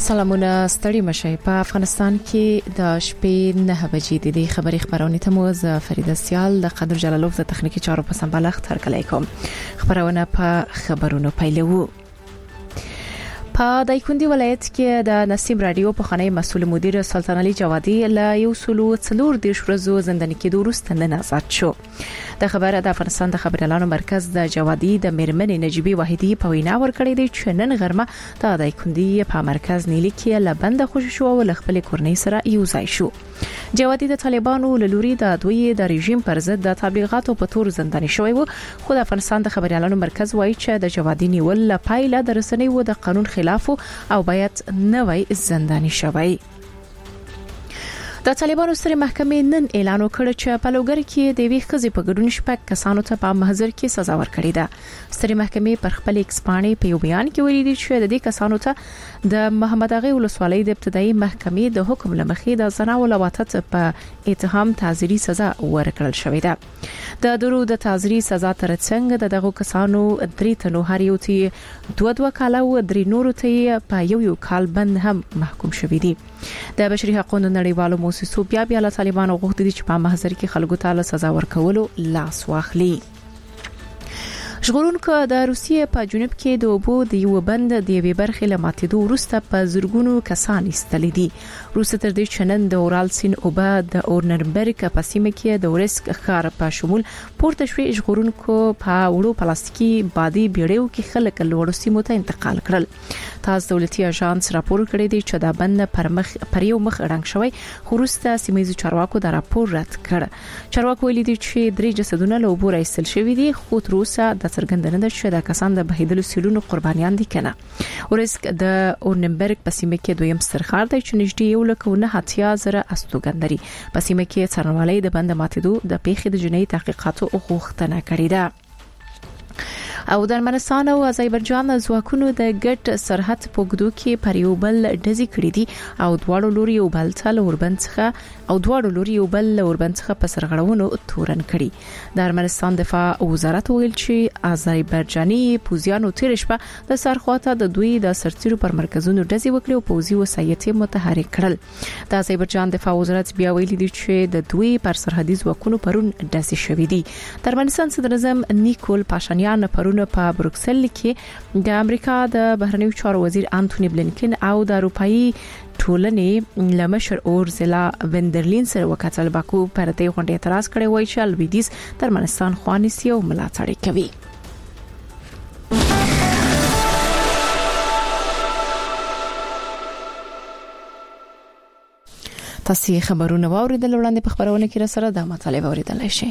سلامونه ستړي مشي په افغانستان کې د شپې 9 بجې د خبري خبرونه ته موز فریده سیال د قدر جلالوف د تخنیکی چارو په سمبالښت هرکلی کوم خبرونه په خبرونو پیلو په دایکندي ولایت کې د نسیم رادیو په خانه مسول مدیر سلطان علي جوادي له یو سلو څلور د شورزو زنداني کې دروست نه آزاد شو. د خبره د افغانستان د خبريالانو مرکز د جوادي د میرمنې نجيبي واحدي په وینا ورکړې د چنن غرمه د دایکندي په مرکز نیلی کې لبند خوش شو او خپل کورنۍ سره یو ځای شو. جوادي د طالبانو لوري د دوی د رژیم پر ضد د تبلیغاتو په تور زنداني شوی وو. خو د افغانستان د خبريالانو مرکز وایي چې د جوادي نیول پایله د رسنیو د قانون خلاف او باید نوې زنداني شوی. د طالبانو ستر محکمې نن اعلان وکړ چې په لوګر کې د وی خزي په ګډون شپږ کسانو ته په محضر کې سزا ورکړې ده. ستر محکمې پر خپل ایکسپانې په یو بیان کې ویلي چې د دې کسانو ته د محمد اغه ولسوالۍ د ابتدایي محکمې د حکم لمخې د زنا او لواطت په اتهام تعزیري سزا ورکړل شوې ده. د درو د تعزیري سزا ترڅنګ دغه کسانو درې تنو هر یو ته 2 کال او درې نورو ته په یو کال بند هم محکوم شوې دي. د بشري حقوقو نړیوالو موسسو بیا له طالبانو غوښتي چې په محضر کې خلکو ته سزا ورکولو لاس واخلي. ژغورونکو د روسیې په جنوب کې د اوبو د یو بند د یوې برخې لماتېدو وروسته په زرګونو کسان ایستلي دي. روس تر دې چنن د اورال سین اوبه د اورنربرګ په سیمه کې د ورسک ښار په شمول پورته شوی. ژغورونکو په وړو پلاستیکي بادي بیړیو کې خلک لوړو سیمو ته انتقال کړل. تاسو دولتي اژانس راپور کړی دی چې دا بند پر یو مخ رنګ شوی. خو وروسته سیمایي چارواکو دا راپور رد کړ. چارواکو ویلي دي چې 3 جسدونه له اوبو راایستل شوی دي. خو تر اوسه د څرګندنه ده چې د کسان د بهیدلو سیلونو قربانیان دي کنه. ورسک د اورنبرګ په سیمه کې دویم سترخار دی چې نږدې 1,900 استوګندري په سیمه کې څرنوالي د بند ماتېدو د پیښې د جنایي تحقیقاتو غوښتنه کړې ده. او د ارمنستان او آذربایجان ځواکونو د ګډ سرحد په ګدو کې پر یو بل ډزې کړې دي او دواړو لوري یو بل ته اوربند څخه په سرغړونو تورن کړي. د ارمنستان دفاع وزارت ویل چې آذربایجاني پوځیانو تیر شپه د سرخواته د دوی د سرتیرو پر مرکزونو ډزې وکړې او پوځي وسایط متحرک کړل. د آذربایجان دفاع وزارت بیا ویلي دی چې د دوی پر سرحدي ځواکونو پرون ډزې شوې دي. د ارمنستان صدر اعظم نیکول پاشانیان پرون په بروکسل کې د امریکا د بهرنیو چارو وزیر انټونی بلینکن او د اروپאי ټولنې لمشر اورزلا وندرلین سره وکړل. باکو پر دې غونډې اعتراض کړی وای چې الویدیز د ارمنستان خوانیسي او ملاتړ کوي. تاسو خبرونه واوریدل وړاندې په خبرونه کې را سره د مطالبه اوریدل شي.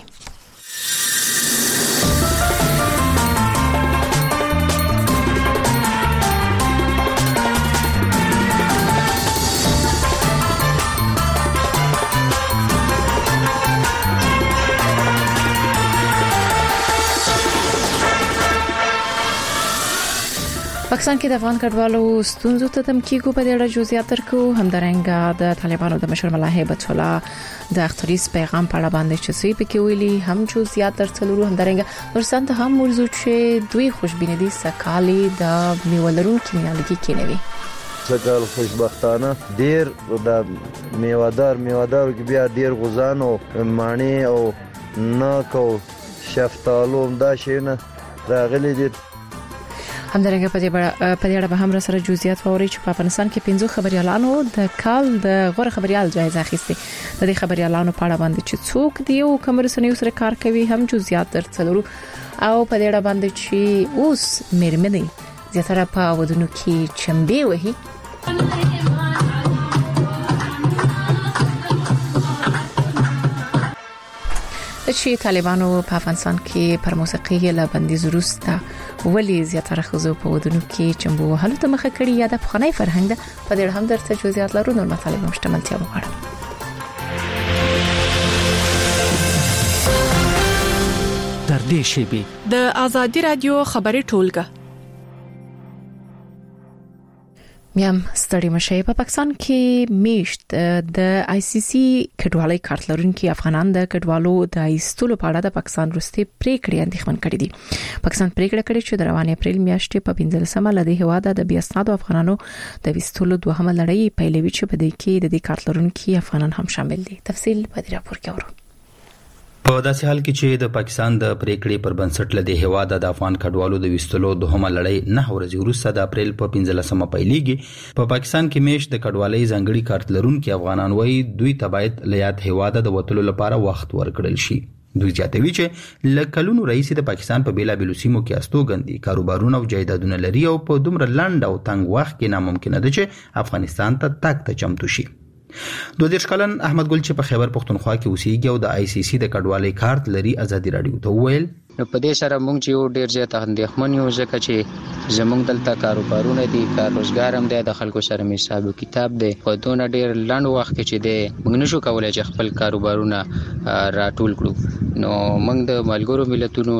پاکستان کې د افغان کډوالو ستونزو ته تم کېږي په دې اړه جزئیات درکو. همدارنګه د طالبانو د مشر ملا هیبت الله د اختریس پیغام په اړه باندې چې سوي پکې ویلي هم جزئیات درڅلورو. همدارنګه ورسان ته هم موضوع چې دوی خوشبینه دي سکالي د میولرون کیمیالوجي کې نوي سکال خوشبختانه ډیر د میوادارو کې بیا ډیر غوزان او مانی او ناکو شفتالو دا شینه راغلي دي. همدارنګه په دې اړه به هم را سره جزئیات ووري چې په افغانستان کې 15 خبريالانو د کال د غوړ خبريال جایزه اخیسته. د دې خبريالانو په اړه باندې چې څوک دی او کوم رسنیو سره کار کوي هم جزئیات درڅلورو. او په دې اړه باندې چې اوس میرمنې زیاتره په ودونو کې چمبي وهي. چې طالبانو په افغانستان کې پر موسیقي له بندیز وروسته ولی زیاتره خزو په ودونو کې چمبو وهلو ته مخه کړی یا د پخوانی فرهنګ ده. په دې هم درته جزئیات لرو نور مطالب مشتملتیا وغواړم. در دې شیبي د ازادي رادیو خبري ټولګه یم ستړي مشه په پاکستان کې میشت د آی سی سی کډوالۍ کارت لرونکي افغانان د کډوالو د ایستلو په اړه د پاکستان وروستي پریکړې اندېښمن کړې دي. پاکستان پریکړه کړې چې د روان اپریل میاشتې په 15مه لدې هواده د بیاسنادو افغانانو د وستلو دوهمه لړۍ پیلوي چې په دې کې د دې کارت لرونکي افغانان هم شامل دي. تفصیل په دې راپور کې اورو. په داسې حال کې چې د پاکستان د پریکړې پر بنسټ لدې هواده د افغان کډوالو د وستلو دوهمه لړۍ 9 ورځې وروسته د اپریل په 15مه پیلېږي. په پاکستان کې میش د کډوالۍ ځانګړي کارت لرونکي افغانان وایي دوی ته باید له یاد هواده د وټلو لپاره وخت ورکړل شي. دوی زیاتوي چې لکلونو رئیس د پاکستان په بیلابېلو سیمو کې استوګندي کاروبارونه او جایدادونه لري او په دومره لنډ او تنګ وخت کې ناممکن ده چې افغانستان ته تګ ته چمتو شي. 22 کلن احمد ګل چې په خیبر پختونخوا کې اوسېږي او د آی سی سی د کډوالۍ کارت لري ازادي رادیو ته وویل نو په دې سره موږ چې یو ډیر زیات اندېښمن یو ځکه چې زموږ دلته کاروبارونه دي کار روزګار هم دی د خلکو سره مې حساب او کتاب دی په دونه ډیر لنډ وخت کې چې دی موږ نشو کولای چې خپل کاروبارونه راټول کړو. نو موږ د ملګرو ملتونو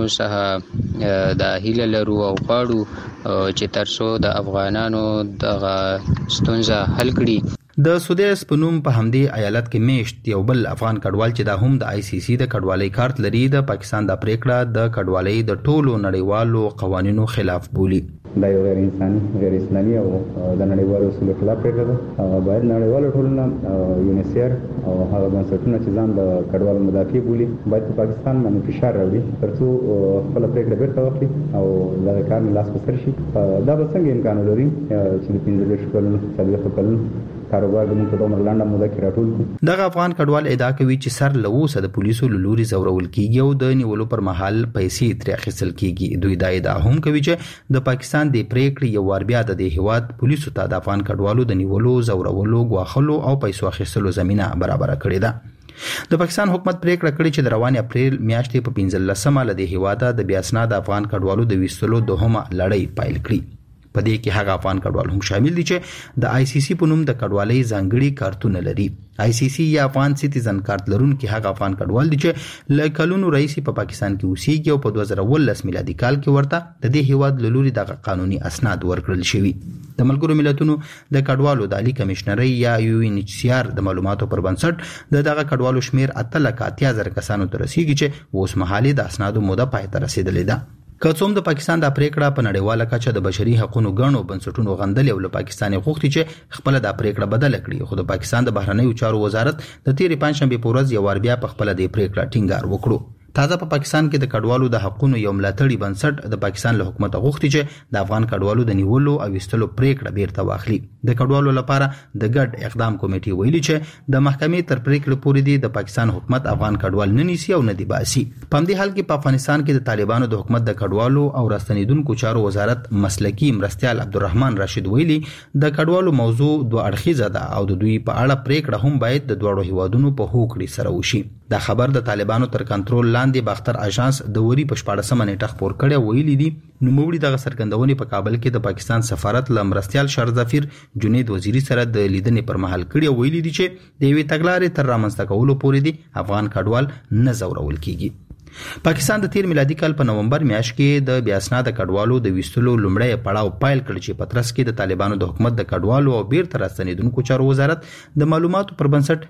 څخه د هیله لرو او غواړو چې ترڅو د افغانانو د ستونزه حل کړي. د سودیس په نوم په همدې ایالت کې میشت یو بل افغان کډوال چې دا هم د آی سی سی د کډوالۍ کارت لري د پاکستان د پریکړه د کډوالۍ د ټولو نړیوالو قوانینو خلاف بولي. دا یو غیر انساني غیر اسلامي او د نړیوالو اصولو خلاف پریکړه ده. باید نړیوالو ټولنه یونیسیر او هغه بنسټونه چې ځان د کډوالو مدافع بولي باید په پاکستان باندې فشار راوړي ترڅو خپل پریکړه بیرته واخلي او دا کار نه لاس په سر شي. دا به څنګه امکان لري چې د 15 کلونو 40 کلونو کاروبار د موږ په دومره لنډه موده کې راټول کړو. دغه افغان کډوال ادعا کوي چې سر له اوسه د پولیسو له لوري زورول کیږي او د نیولو پر مهال پیسې ترې اخیستل کیږي. دوی دا ادعا هم کوي چې د پاکستان د پریکړې یو وار بیا د هیواد پولیسو ته د افغان کډوالو د نیولو زورولو غواخلو او پیسو اخیستلو زمينه برابر کړې ده. د پاکستان حکومت پریکړه کړې چې د روان اپریل میاشتې په 15مه لدې هواده د بیاسنا د افغان کډوالو د وستلو دوهمه لړۍ پیل کړي. په دې کې هغه افغان کډوال هم شامل دي چې د آی سی سی په نوم د کډوالۍ ځانګړي کارتونه لري. آی سی سی یا افغان سټیزن کارت لرونکي هغه افغان کډوال دي چې له کلونو رئیس په پاکستان کې اوسېږي او په 2019 میلادي کال کې ورته د دې هیواد له لوري د قانوني اسناد ورکړل شوي. د ملګرو ملتونو د کډوالو د عالی کمشنري یا یو ان ایچ سی آر د معلوماتو پر بنسټ دغه کډوالو شمیر 8,80,000 کسانو ته رسیدي چې اوس مهالي د اسنادو موده پای ته رسیدلې ده. که څوم د پاکستان د پریکړه په نړیواله کچه د بشري حقوقو غنو بنسټونو غندل او له پاکستاني غوښتي چې خپل د پریکړه بدل کړي. خو د پاکستان د بهرنیو چارو وزارت د تیرې پنځشنبه په ورځ یو ور بیا په خپل د پریکړه ټینګار وکړو. تازه په پاکستان کې د کډوالو د حقوقو یو ملاتړي بنسټ د پاکستان له حکومت غوښتي چې د افغان کډوالو د نیولو او وستلو پریکړه بیرته واخلي. د کډوالو لپاره د ګډ اقدام کمیټې ویلي چې د محکمې تر پریکړې پورې د پاکستان حکومت افغان کډوال نه نیسي او نه دی باسي. په همدې حال کې په افغانستان کې د طالبانو د حکومت د کډوالو او راستنیدونکو چارو وزارت مسلکی مرستيال عبدالرحمن راشد ویلي د کډوالو موضوع دوه اړخیزه ده او د دوی په اړه پریکړه هم باید د دوه هیوادونو په هوکړې سره وشي. دا خبر د طالبانو تر کنټرول لاندې باختر اژانس د وری په 14مه نیټه خبر کړی ویلي دي. نو موږ دغه سرګندونې په کابل کې د پاکستان سفارت لمرستيال شرزفیر جنید وزیری سره د لیدنې پر مهال کړی ویلي دي چې د یوې تګلارې تر رامنځته کولو پورې دي افغان کډوال نه زورول کیږي. پاکستان د تیر میلادي کال په نومبر میاشت کې د بیاسنا د کډوالو د وستلو لومړی پړاو پیل کړ چې په ترڅ کې د طالبانو د حکومت د کډوالو او بیرته راستنیدونکو چارو وزارت د معلوماتو پر بنسټ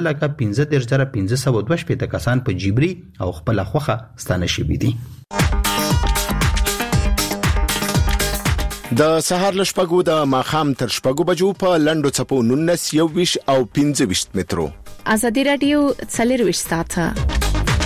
15,15,522 کسان په جبري او خپل خوخه ستانه شوي دي. د سهار له شپږو د ماښام تر شپږو بجو په لنډو څپو 19 21 او 25 مترو. ازادي رادیو 24 ساعته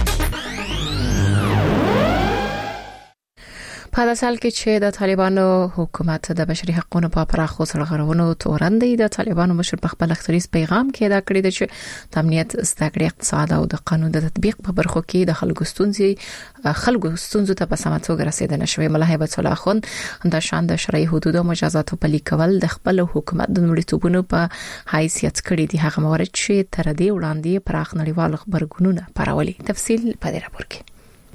په داسې حال کې چې د طالبانو حکومت د بشري حقوقو په پراخو سرغړونو تورن دی. د طالبانو مشر په خپل اختریز پیغام کې دا کړی دی چې د امنیت زدهکړې اقتصاد او د قانون د تطبیق په برخو کې د خلکو ستونزو ته په سمه توګه رسیدنه شوې. ملا هیبت الله خان د شان د شرعي حدود او مجازاتو پلي کول د خپل حکومت د لومړیتوبونو په حیثیت کړی دی. هغه موارد چې تر دې وړاندې پراخ نړیوال خبرګونونه پرولي. تفصیل په دې راپور کې.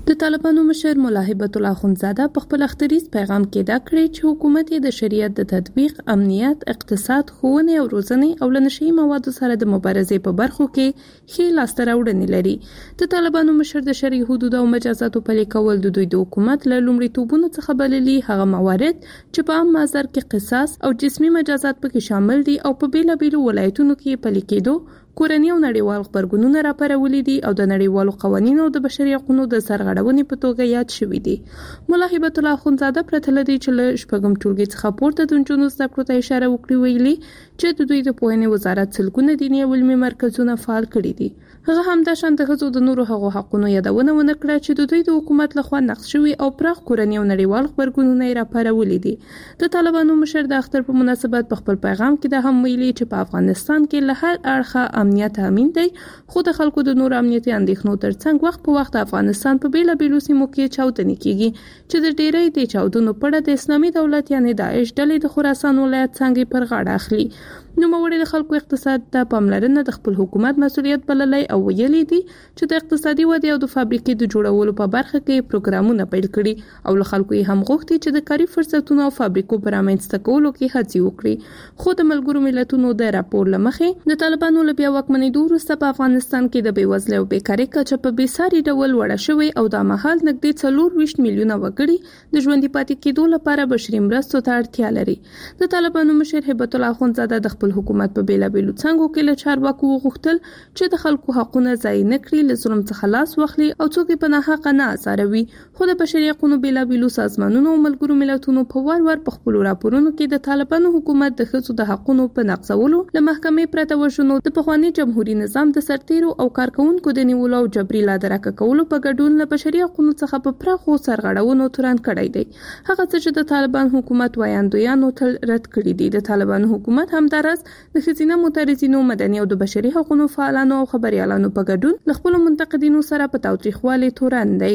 د طالبانو مشر مولا هیبت الله اخندزاده په خپل اختریز پیغام کې دا کړی چې حکومت د شریعت د تطبیق، امنیت، اقتصاد، ښوونې او روزنې او له نشئی موادو سره د مبارزې په برخو کې ښې لاسته راوړنې لري. د طالبانو مشر د شرعي حدود او مجازاتو پلي کول د دوی د حکومت له لومړیتوبونو څخه بللي هغه موارد چې په عام بازار کې قصاص او جسمي مجازات پکې شامل دي او په بیلابیلو ولایتونو کې پلي کېدو کورنی او نړیوال خبرګونونه راپارولي دي او د نړیوالو قوانینو د بشري حقوقو د سرغړونې په توګه یاد شوي دي. مولا هیبت الله اخندزاده پرته له دې چې له شپږم ټولګي څخه پورته د نجونو زده کړو ته اشاره وکړي ویلي چې د دوی د پوهنې وزارت سلګونه دیني او علمي مرکزونه فعال کړي دي. هغه همداشان د ښځو د نورو هغو حقونو یادونه ونه کړه چې د دوی د حکومت لخوا نقض شوي او پراخ کورنی او نړیوال خبرګونونه یې راپارولي دي. د طالبانو مشر د اختر په مناسبت په خپل پیغام کې دا هم ویلي چې په افغانستان کې له هر اړخه امنیت تامین دی، خو د خلکو د نور امنیتي اندېښنو ترڅنګ وخت په وخت افغانستان په بیلابیلو سیمو کې چاودنې کیږي چې د ډیری د چاودنو په اړه د اسلامي دولت یعنی داعش ډلې د خراسان ولایت څنګه پر غاړه اخلي. نوموړي د خلکو اقتصاد ته پاملرنه د خپل حکومت مسؤلیت بللی او ویلي دي چې د اقتصادي ودې او د فابریکې د جوړولو په برخه کې پروګرامونه پیل کړي او له خلکو یې هم غوښتي چې د کاري فرصتونو او فابریکو پر رامنځته کولو کې هڅې وکړي. خو د ملګرو ملتونو د راپور له مخې د طالبانو له بیا واکمنېدو وروسته په افغانستان کې د بېوزلۍ او بیکارۍ کچه په بېساري ډول لوړه شوې او دا مهال نږدې 24 میلیونه وګړي د ژوندي پاتې کېدو لپاره بشري مرستو ته اړتیا لري. د طالبانو مشر هیبت الله اخندزاده د خپل حکومت په بیلابیلو څنګهو کې له چارواکو وغوښتل چې د خلکو حقونه ضایع نه کړي، له ظلم څخه لاس واخلي او څوک یې په ناحقه نه ازاروي. خو د بشري حقوقو بیلابیلو سازمانونو او ملګرو ملتونو په وار په خپلو راپورونو کې د طالبانو حکومت د ښځو د حقوقو په نقضولو له محکمې پرته وژنو، د پخواني جمهوریت نظام د سرتیرو او کارکونکو د نیولو او جبري لادرکه کولو په ګډون له بشري حقوقو څخه په پراخو سرغړونو تورن کړی دی. هغه څه چې د طالبان حکومت وایاندویانو تل رد کړی دي. د طالبان حکومت همدارس د ښځینه معترضینو، مدني او د بشري حقوقو فعالانو او خبريالانو په ګډون له خپل منتقدینو سره په تاوتریخوالي تورن دی.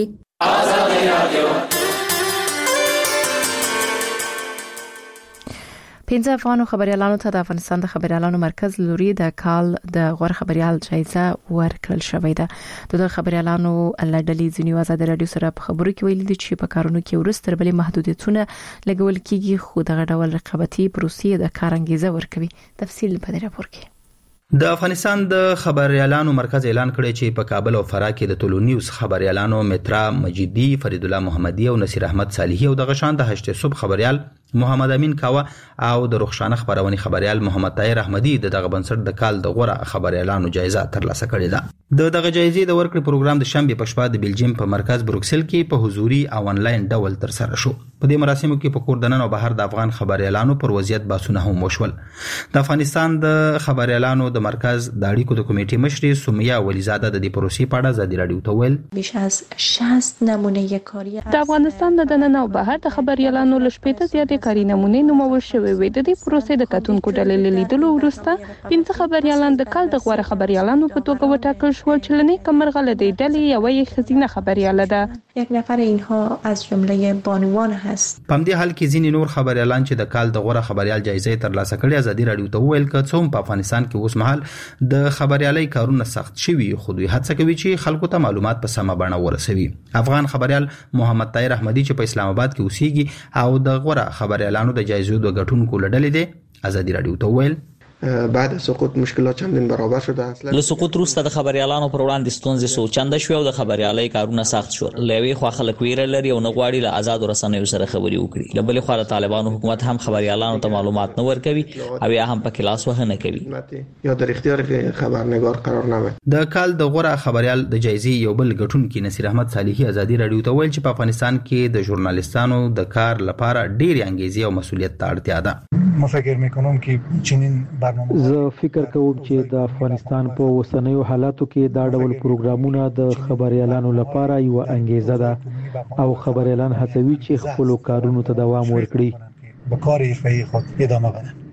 پنځه افغان خبريالانو ته د افغانستان د خبريالانو مرکز لوري د کال د غوړ خبريال جایزه ورکړل شوې ده. د خبريالانو لړډلې ځینی آزاد رادیو سره په خبرو کې ویلي دي چې په کارونو کې ورسته بلې محدودیتونه لګول کېږي، خو دغه ډول رقابتي پروسې د کار انګیزه ورکوي. تفصیل په دې راپور کې. د افغانستان د خبريالانو مرکز اعلان کړی چې په کابل او فراه کې د ټولو نیوز خبريالانو مترا مجیدی، فرید الله محمدی او نصیر احمد صالحی او د غشان د هشت صبح خبريال محمد امین کاوه او د رخصانه خبرونې خبريال محمد طاهر احمدی د دغه بنسټ د کال د غوړه خبريالانو جایزه ترلاسه کړې ده. د دغه جایزې د ورکړې پروګرام د شنبه په شپه د بلجیم په مرکز بروکسل کې په حضوري او انلاین ډول تر سره شو. په دې مراسمو کې په کور دننه او بهر د افغان خبريالانو پر وضعیت بحثونه هم وشول. د افغانستان د خبريالانو د مرکز د اړیکو د کمیټې مشر سومیا ولیزاده د دې پروسې په اړه ازادي رادیو ته ویل بیش از 60 نمونه کاری د افغانستان د دننه او بهر د خبريالانو لشپېته زیاتې کاری نمونه نومول شوې وي. د دې پروسې د کتونکو ډلې لیدلو وروسته 15 خبريالان د کال د غوړه خبريالانو په توګه وټاکل شول چې لنی کمرغه لدی ډلې یوې خزینه خبرياله ده. یک نفر اینها از جمله بانوان هست. په دې حال کې ځینې نور خبريالان چې د کال د غوړه خبريال جایزه ترلاسه کړې ازادي رادیو ته ویل چې څوم په افغانستان کې اوس مهال د خبريالۍ کارونه سخت شوي، خو دوی هڅه کوي چې خلکو ته معلومات په سمه بڼه ورسوي. افغان خبريال محمد طاهر احمدی چې په اسلام آباد کې اوسېږي او د غوړه خبريالانو د جایزو د غټونکو لړلې دي ازادي رادیو ته ویل بعد سقوط مشکلات چندین برابر شده. اصلا له سقوط وروسته د خبريالانو پر وړاندې ستونزې سو چنده شو او د خبريالۍ کارونه سخت شو. لوي خو خلک ویره لري او نه غواړي له آزاد رسنیو سره خبري وکړي. له بل خو د طالبانو حکومت هم خبريالانو ته معلومات نه ورکوي او یا هم په کلاس وهنه کوي یا در اختیار خبرنگار قرار نه ورکوي. د کال د غوړه خبريال د جایزې یو بل غټونکي نصیر احمد صالحی ازادي رادیو ته ویل چې په افغانستان کې د ژورنالیستانو د کار لپاره ډېر انګیزې او مسولیت ته اړتیا ده. ما فکر میکنم که چنین برنامه زه فکر کوم چې د افغانستان په اوسنیو حالاتو کې دا ډول پروګرامونه د خبريالانو لپاره یو انګیزه ده او خبريالان هڅوي چې خپل کارونو ته دوام ورکړي. به کار حرفه‌ای خود ادامه بدن.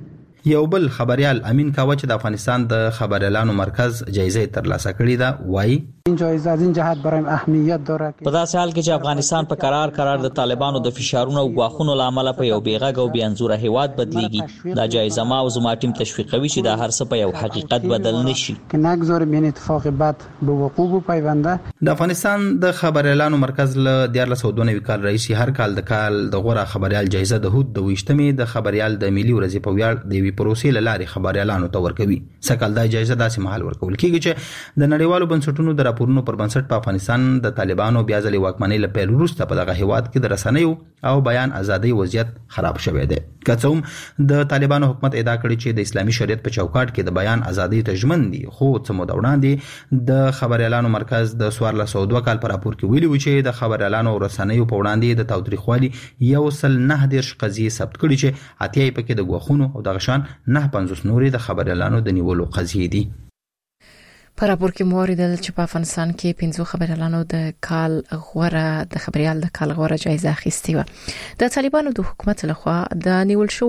یو بل خبريال امین کاوه چې د افغانستان د خبريالانو مرکز جایزه ترلاسه کړې ده وایي این جایزه از این جهت برایم اهمیت داره په داسې حال کې چې افغانستان په قرار د طالبانو د فشارونو او غواخونو لامل په یو بیغږ او بیانزوره هیواد بدلیږي دا جایزه ما او زما ټیم تشویقوي چې دا هر څه په یو حقیقت بدل نشي که نگذاریم این اتفاق بد به وقوع بپیونده. د افغانستان د خبريالانو مرکز له 1492 کال راهیسې هر کال د غوره خبريال جایزه د هود د 28مې د خبريال د ملي ورځې په ویاړ د وی پروسې لارې خبريالانو ته ورکوي. سکهال دا جایزه داسې مهال ورکول کیږي چې د نړیوالو بنسټونو د راپورونو پر بنسټ په افغانستان د طالبانو بیا ځلې واکمنۍ له پیل وروسته په دغه هیواد کې د رسنیو او بیان ازادۍ وضعیت خراب شوی دی. که څه هم د طالبانو حکومت ادعا کړې چې د اسلامي شریعت په چوکاټ کې د بیان ازادۍ ته ژمن دي خو څه موده وړاندې د خبريالانو مرکز د 1402 کال پر راپور کې ویلي و چې د خبريالانو او رسنیو په وړاندې د تاوتریخوالي 119 قضیې ثبت کړي چې اتیا پکې د غوښونو او د غشان 950 نورې د خبريالانو د نیولو قضیې دي. په راپور کې موریدل چې په افغانستان کې 15 خبريالانو د کال غوره د خبريال د کال غوره جایزه اخیستې و. د طالبانو د حکومت لخوا د نیول شو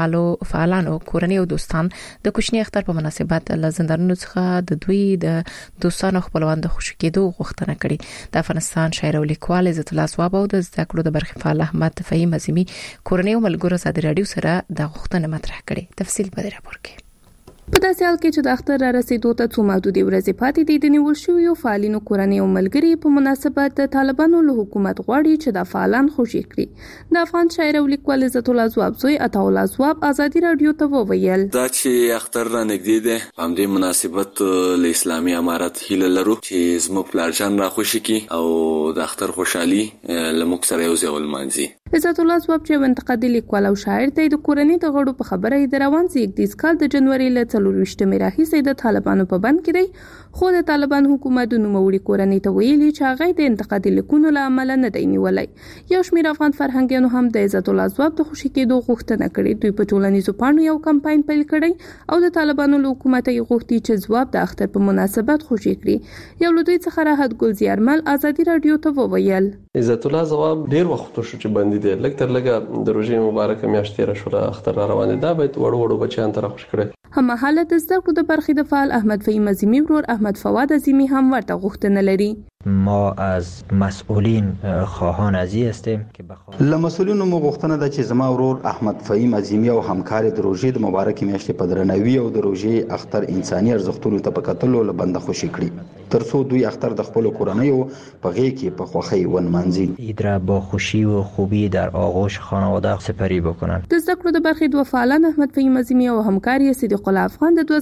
فعالانو کورنۍ او دوستان د کوچنی اختر په مناسبت له زندانونو څخه د دوی د دوستانو خپلوان د خوشی کېدو غوښتنه کړې. د افغانستان شاعر او لیکوال عزت الله ثواب او د زده کړو د برخې فعال احمد فهیم عظیمی کورنۍ او ملګرو سره رادیو سره د غوښتنه مطرح کړې. تفصیل په دې راپور کې. په داسې حال کې چې د اختر را رسیدو ته څو محدودې ورځې پاتې دي د نیول شویو فعالینو کورنۍ او ملګري په مناسبت د طالبانو له حکومت غواړي چې د فعالان خوشي کړي. د افغان شاعر او لیکوال عزت الله ثواب زوی عطا الله ثواب ازادي رادیو ته وویل دا چې اختر را نږدې ده په همدې مناسبت له اسلامي امارت هیله لرو چې زموږ پلارجان را خوشي کړي او د اختر خوشحالي له موږ سره یو ځای ولمانځي. عزت الله ثواب چې انتقادي لیکوال او شاعر دی د کورنۍ د غړو په خبره د روان 31 کال د جنوري له 24 راهیسې د طالبانو په بند کې دی خو د طالبان حکومت د نوموړي کورنۍ ته ویلي چې هغه د انتقادي لیکونو له عمله نه دی نیولای. یو شمېر افغان فرهنګیانو هم د عزت الله ثواب د خوشي کېدو غوښتنه کړې. دوی په ټولنیزو پاڼو یو کمپاین پیل کړی او د طالبانو له حکومت یې غوښتي چې ثواب د اختر په مناسبت خوشي کړي. یو له دوی څخه راحت ګل زیارمل ازادي رادیو ته وویل عزت الله ثواب ډیر وخت شو چې باندې دی لکه تر لګه د روزي مبارکه میاشت تیر شو اختر روان ده باید وړو بچیان تر خوش کړي. هم حالت د زده کړو د برخې د فعال احمد فهیم عظیمی ورور احمد فواد عظیمی هم ورته غوښتنه لري. ما از مسئولین خواهان ازی هستیم که له مسئولینو مو غوښتنه ده چې زما ورور احمد فهیم عظیمی او همکار د روزي د مبارکې میاشتې په درناوي او د روزي اختر انساني ارزښتونو ته په کتلو له بنده خوشي کړي ترڅو دوی اختر د خپل کورنۍ په غېږ کې په خوښۍ ونمانځي اید را با خوشی و خوبی در آغوش خانواده سپری بکنند. د زده کړو د برخې دوه فعالان احمد فهیم عظیمی او همکار یې صدیق الله افغان د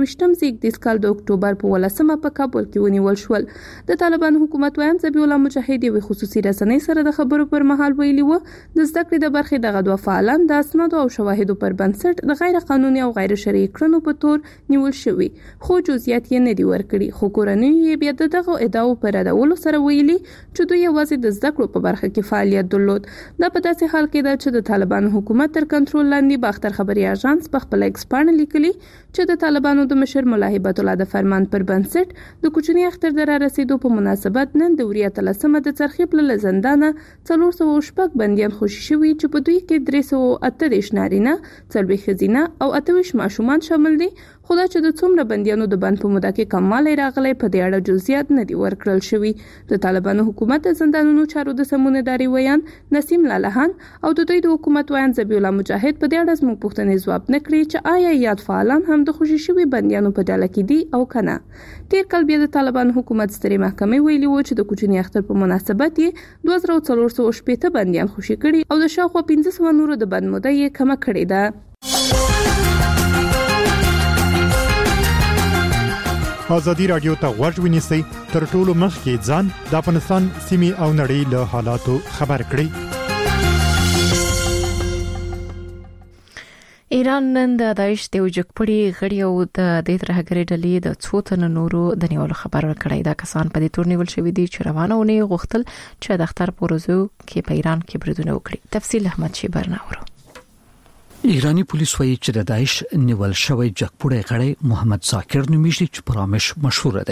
2023 کال د اکتوبر په 18 په کابل کې ونیول شول. د طالبان حکومت وایم ذبیح الله مجاهد یو خصوصي رسنۍ سره د خبرو پر مهال ویلي و د زده کړې د برخې دغه دوه فعالان د اسنادو او شواهدو پر بنسټ د غیر قانوني او غیر شرعي کړنو په تور نیول شوي خو جزئیات یې نه دي ورکړي. خو کورنۍ یې بیا دغه ادعاو پر ردولو سره ویلي چې دوی یوازې د زده کړو په برخه کې فعالیت درلود. دا په داسې حال کې ده چې د طالبانو حکومت تر کنټرول لاندې باختر خبري اژانس په خپل ایکس پاڼه لیکلي چې د طالبانو د مشر مولا هیبت الله د فرمان پر بنسټ د کوچنی اختر د را رسیدو په مناسبت نن د وریه تلسمه د څرخې په زندانه 406 بندیان خوشي شوي چې په دوی کې 308 نارینه 40 ښځینه او 28 ماشومان شامل دي. خو دا چې د څومره بندیانو د بند په موده کې کموالی راغلی په دې اړه جزئیات نه دي ورکړل شوي. د طالبانو حکومت د زندانونو چارو د سمونه‌داري ویان نسیم لالهان او د دوی د حکومت ویان ذبیح الله مجاهد په دې اړه زموږ پوښتنې ځواب نه کړي چې آیا یاد فعالان هم د خوشي شوي بندیانو په ډله کې دي او کنه. تیر کال بیا د طالبانو حکومت سترې محکمې ویلي و چې د کوچني اختر په مناسبت یې 2418 بندیان خوشي کړي او د شاوخوا 1500 نورو د بند موده یې کمه کړې ده. ازادي رادیو ته غوږ ونیسئ تر ټولو مخکې ځان د افغانستان سیمې او نړۍ له حالاتو خبر کړئ. ایران نن د داعش د وجګپړي غړي او د دې ترهګرۍ ډلې د څو تن نورو د نیولو خبر ورکړی. دا کسان په دې تور نیول شوي دي چې روانونه غوښتل چې د اختر پروزو کې په ایران کې بریدونه وکړي. تفصیل احمد شیبر ناورو. ایرانی پولیس وایي چې د داعش نیول شوی جګپړی غړی محمد ذاکر نومیږي چې پرامش مشهور دی.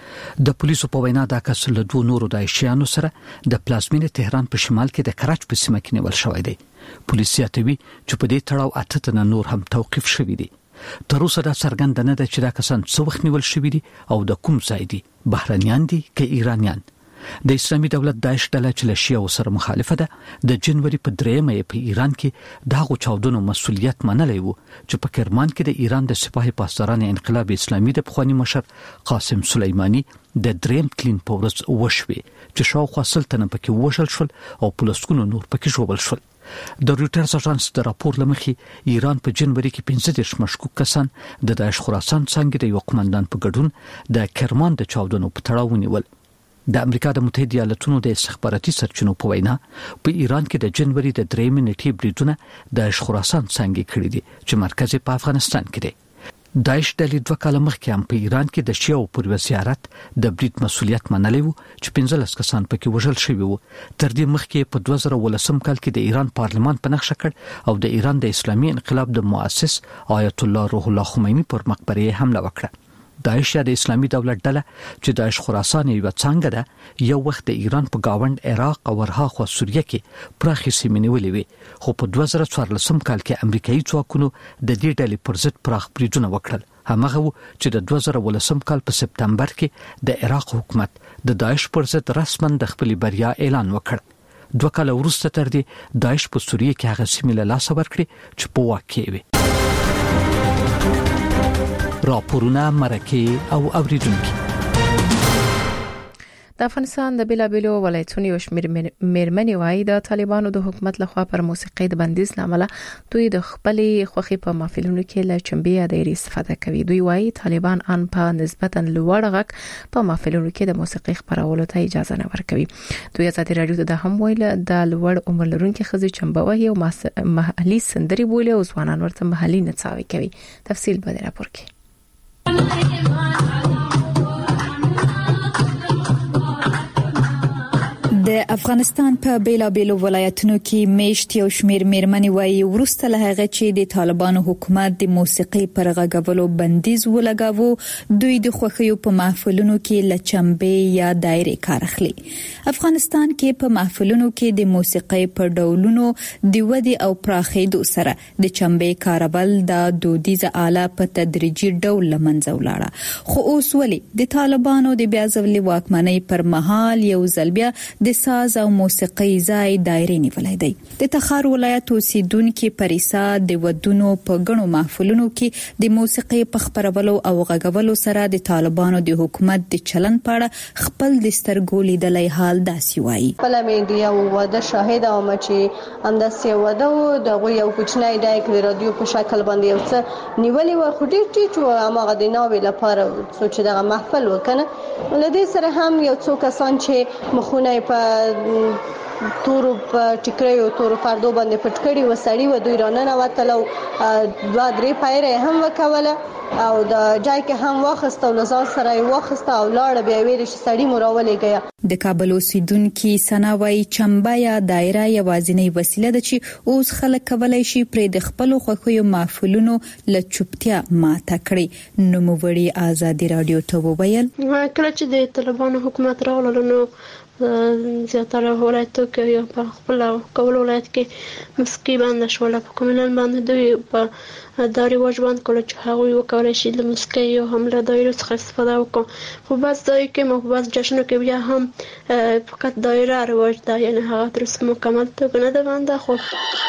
د پولیسو په وینا دا کس له دوه نورو داعشیانو سره د پلازمینې تهران په شمال کې د کراچ په سیمه کې نیول شوی دی. پولیس یادوي چې په دې تړاو 8 تنه نور هم توقیف شوي دي. تر اوسه دا څرګنده نه ده چې دا کسان څه وخت نیول شوي دي او د کوم ځای دي، بهرنیان دي که ایرانیان. د اسلامي دولت داعش ډله چې له شیعو سره مخالفه ده د جنوري په 3 په ایران کې دغه چاودنو مسؤلیت منلی وو چې په کرمان کې د ایران د سپاه پاسداران انقلاب اسلامي د پخوانی مشر قاسم سلیمانی د دریم کلین په ورځ وشوي چې شاوخوا 100 تنه پکې وژل شول او پلسکونو نور پکې ژوبل شول. د رويټرز اژانس د راپور لمخې ایران په جنوري کې 15 مشکوک کسان د داعش خراسان څنګه د یو قومندان په ګډون د کرمان د چاودنو په تړاو ونیول. د امریکا د متحده ایالاتونو د استخباراتي سرچینو په وینا په ایران کې د جنوري د 3 نیټې بریدونه د خراسان څنګه کړی دي چې مرکز په افغانستان کې دی. داعش د 2 کال مخکې هم په ایران کې د شیعو پر زیارت د برید مسؤلیت منلی وو چې 15 کسان پکې وژل شوي وو. تر دې مخکې په 2018 کال کې د ایران پارلمان په نقشه کړ او د ایران د اسلامي انقلاب د مؤسس آیت الله روح الله خمینی پر مقبره حمله وکړه. داعش د اسلامي دولت ډله چې داعش خراسان یو څنګه ده یو وخت د ایران په گاوند عراق او ورهاخوا سوریه کې پراخې سیمې نیولې وي، خو په 2014 کال کې امریکایي ځواکونو د دې ډلې پر ضد پراخ بریدونه وکړل. همغه چې د 2018 کال په سپتمبر کې د عراق حکومت د داعش پر ضد رسما د خپل بریا اعلان وکړ. 2 کال وروسته تر دې داعش په سوریه کې هغه سیمې له لاسه ورکړې چې په واک کې وي. راپورونه مرکه او اوریدونکو. د افغانستان د بیلابیلو ولایتونو یو شمېر میرمنې وايي د طالبانو د حکومت لخوا پر موسیقي د بندیز لامل دوی د خپلې خوخي په محفلونو کې له چمبې یا ډېری استفاده کوي. دوی وايي طالبان ان په نسبتا لوړ غږ په محفلونو کې د موسیقي خپرولو ته اجازه نه ورکوي. دوی ازادي رادیو ته هم ویل د لوړ عمر لرونکو ښځې چمبه وهي او محلي سندري بولي او ځوانان ورته محلي نڅاوي کوي. تفصیل به راپور کې. د افغانستان په بیلابیلو ولایتونو کې میشت یو شمیر میرمنې وايي ورسته له هغه چې د طالبانو حکومت د موسیقي پر غږولو بندیز ولګاوه دوی د خوښیو په محفلونو کې له چمبې یا دایرې کار اخلي. افغانستان کې په محفلونو کې د موسیقي په ډولونو د ودی او پراخېدو سره د چمبې کارول د دودیزه آله په تدریجي ډول لمنځه ولاړه. خو اوس ولې د طالبانو د بیا ځلې واکمنۍ پر مهال یو ځل بیا د ساز او موسیقي ځای دایرې نیولای دی. د تخار ولایت اوسیدونکو پریسا د ودونو په غنو محفلونو کې د موسیقي په خبرولو او غږولو سره د طالبانو د حکومت د چلن پاړه خپل د سترګو لیدلای حال داسي وایي. په میډیا او وده شاهد او چې انداسي وده او د یو کوچنی دایک د رادیو په شکل باندې یو څه نیولې و خو ډیر چې هغه د ناوې لپاره سوچ دغه محفل وکنه ولدي سره هم یو څو کسان چې مخونه په تورو ټیکریو تورو پردو باندې پټکړی وسړی و دوی رانه وتلو 2-3 پایره هم وکوله او د جای کې هم واخسته او لزان سره واخسته او لاړ بیا ویل چې سړی مراولې گیا. د کابل اوسیدونکو سناوي چمبا یا دایره یوازینی وسیله ده چې اوس خلک کولای شي پر د خپل خوښیو محفلونو له چوپتیا ماته کړي. نو موړي ازادي رادیو ته وویل کله چې د طالبانو حکومت راغله نو زیاتره ولایتو کې یو په خپل کول ولایت کې مسکی باندې شول په کومنن باندې دوی په داري واجبان کول چې هغه وکولای شي د مسکی یو حمله دایره څخه استفاده وکړي. خو بس ځای کې مو بس جشنو کې بیا هم فقط دایره رواج ده یعنی هغه تر څو مکمل ته نه ده باندې خو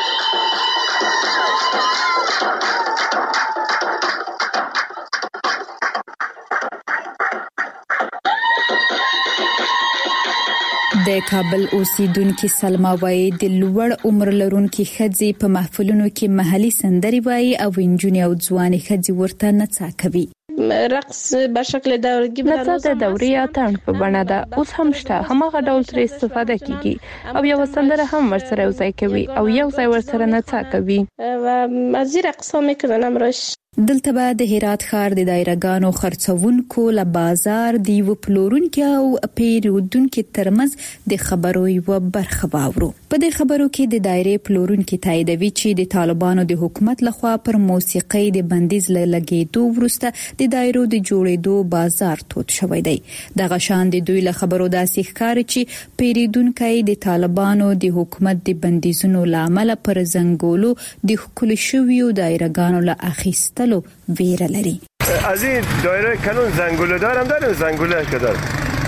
د کابل اوسیدونکو سلما وایي د لوړ عمر لرونکو ښځې په محفلونو کې محلي سندري وایي او انجونې او ځواني ښځې ورته نڅا کوي. رقص به شکل دورګي نڅا د دوري اتڼ په بڼه ده اوس هم شته همغه ډول تر استفاده کیږي او یو سندره هم ورسره یوځای کوي او یو ځای ورسره نڅا کوي و از رقص میکنن امروز دلته به د هرات ښار د دایرګانو خرڅونکو له بازار د یو پلورونکو او پیرودونکو ترمنځ د خبرو یو برخه واورو. په دې خبرو کې د دایرې پلورونکو تاییدوي چې د طالبانو د حکومت لخوا پر موسیقي د بندیز لګیدو وروسته د دایرو د جوړېدو بازار تود شوی دی. دغه شان د دوی له خبرو داسې ښکاري چې پیرودونکو د طالبانو د حکومت د بندیزونو لامل پر زنګولو د خپل شویو دایرګانو له اخیستلو ویره لري. از این دایره کنون زنگوله داریم زنگوله که داریم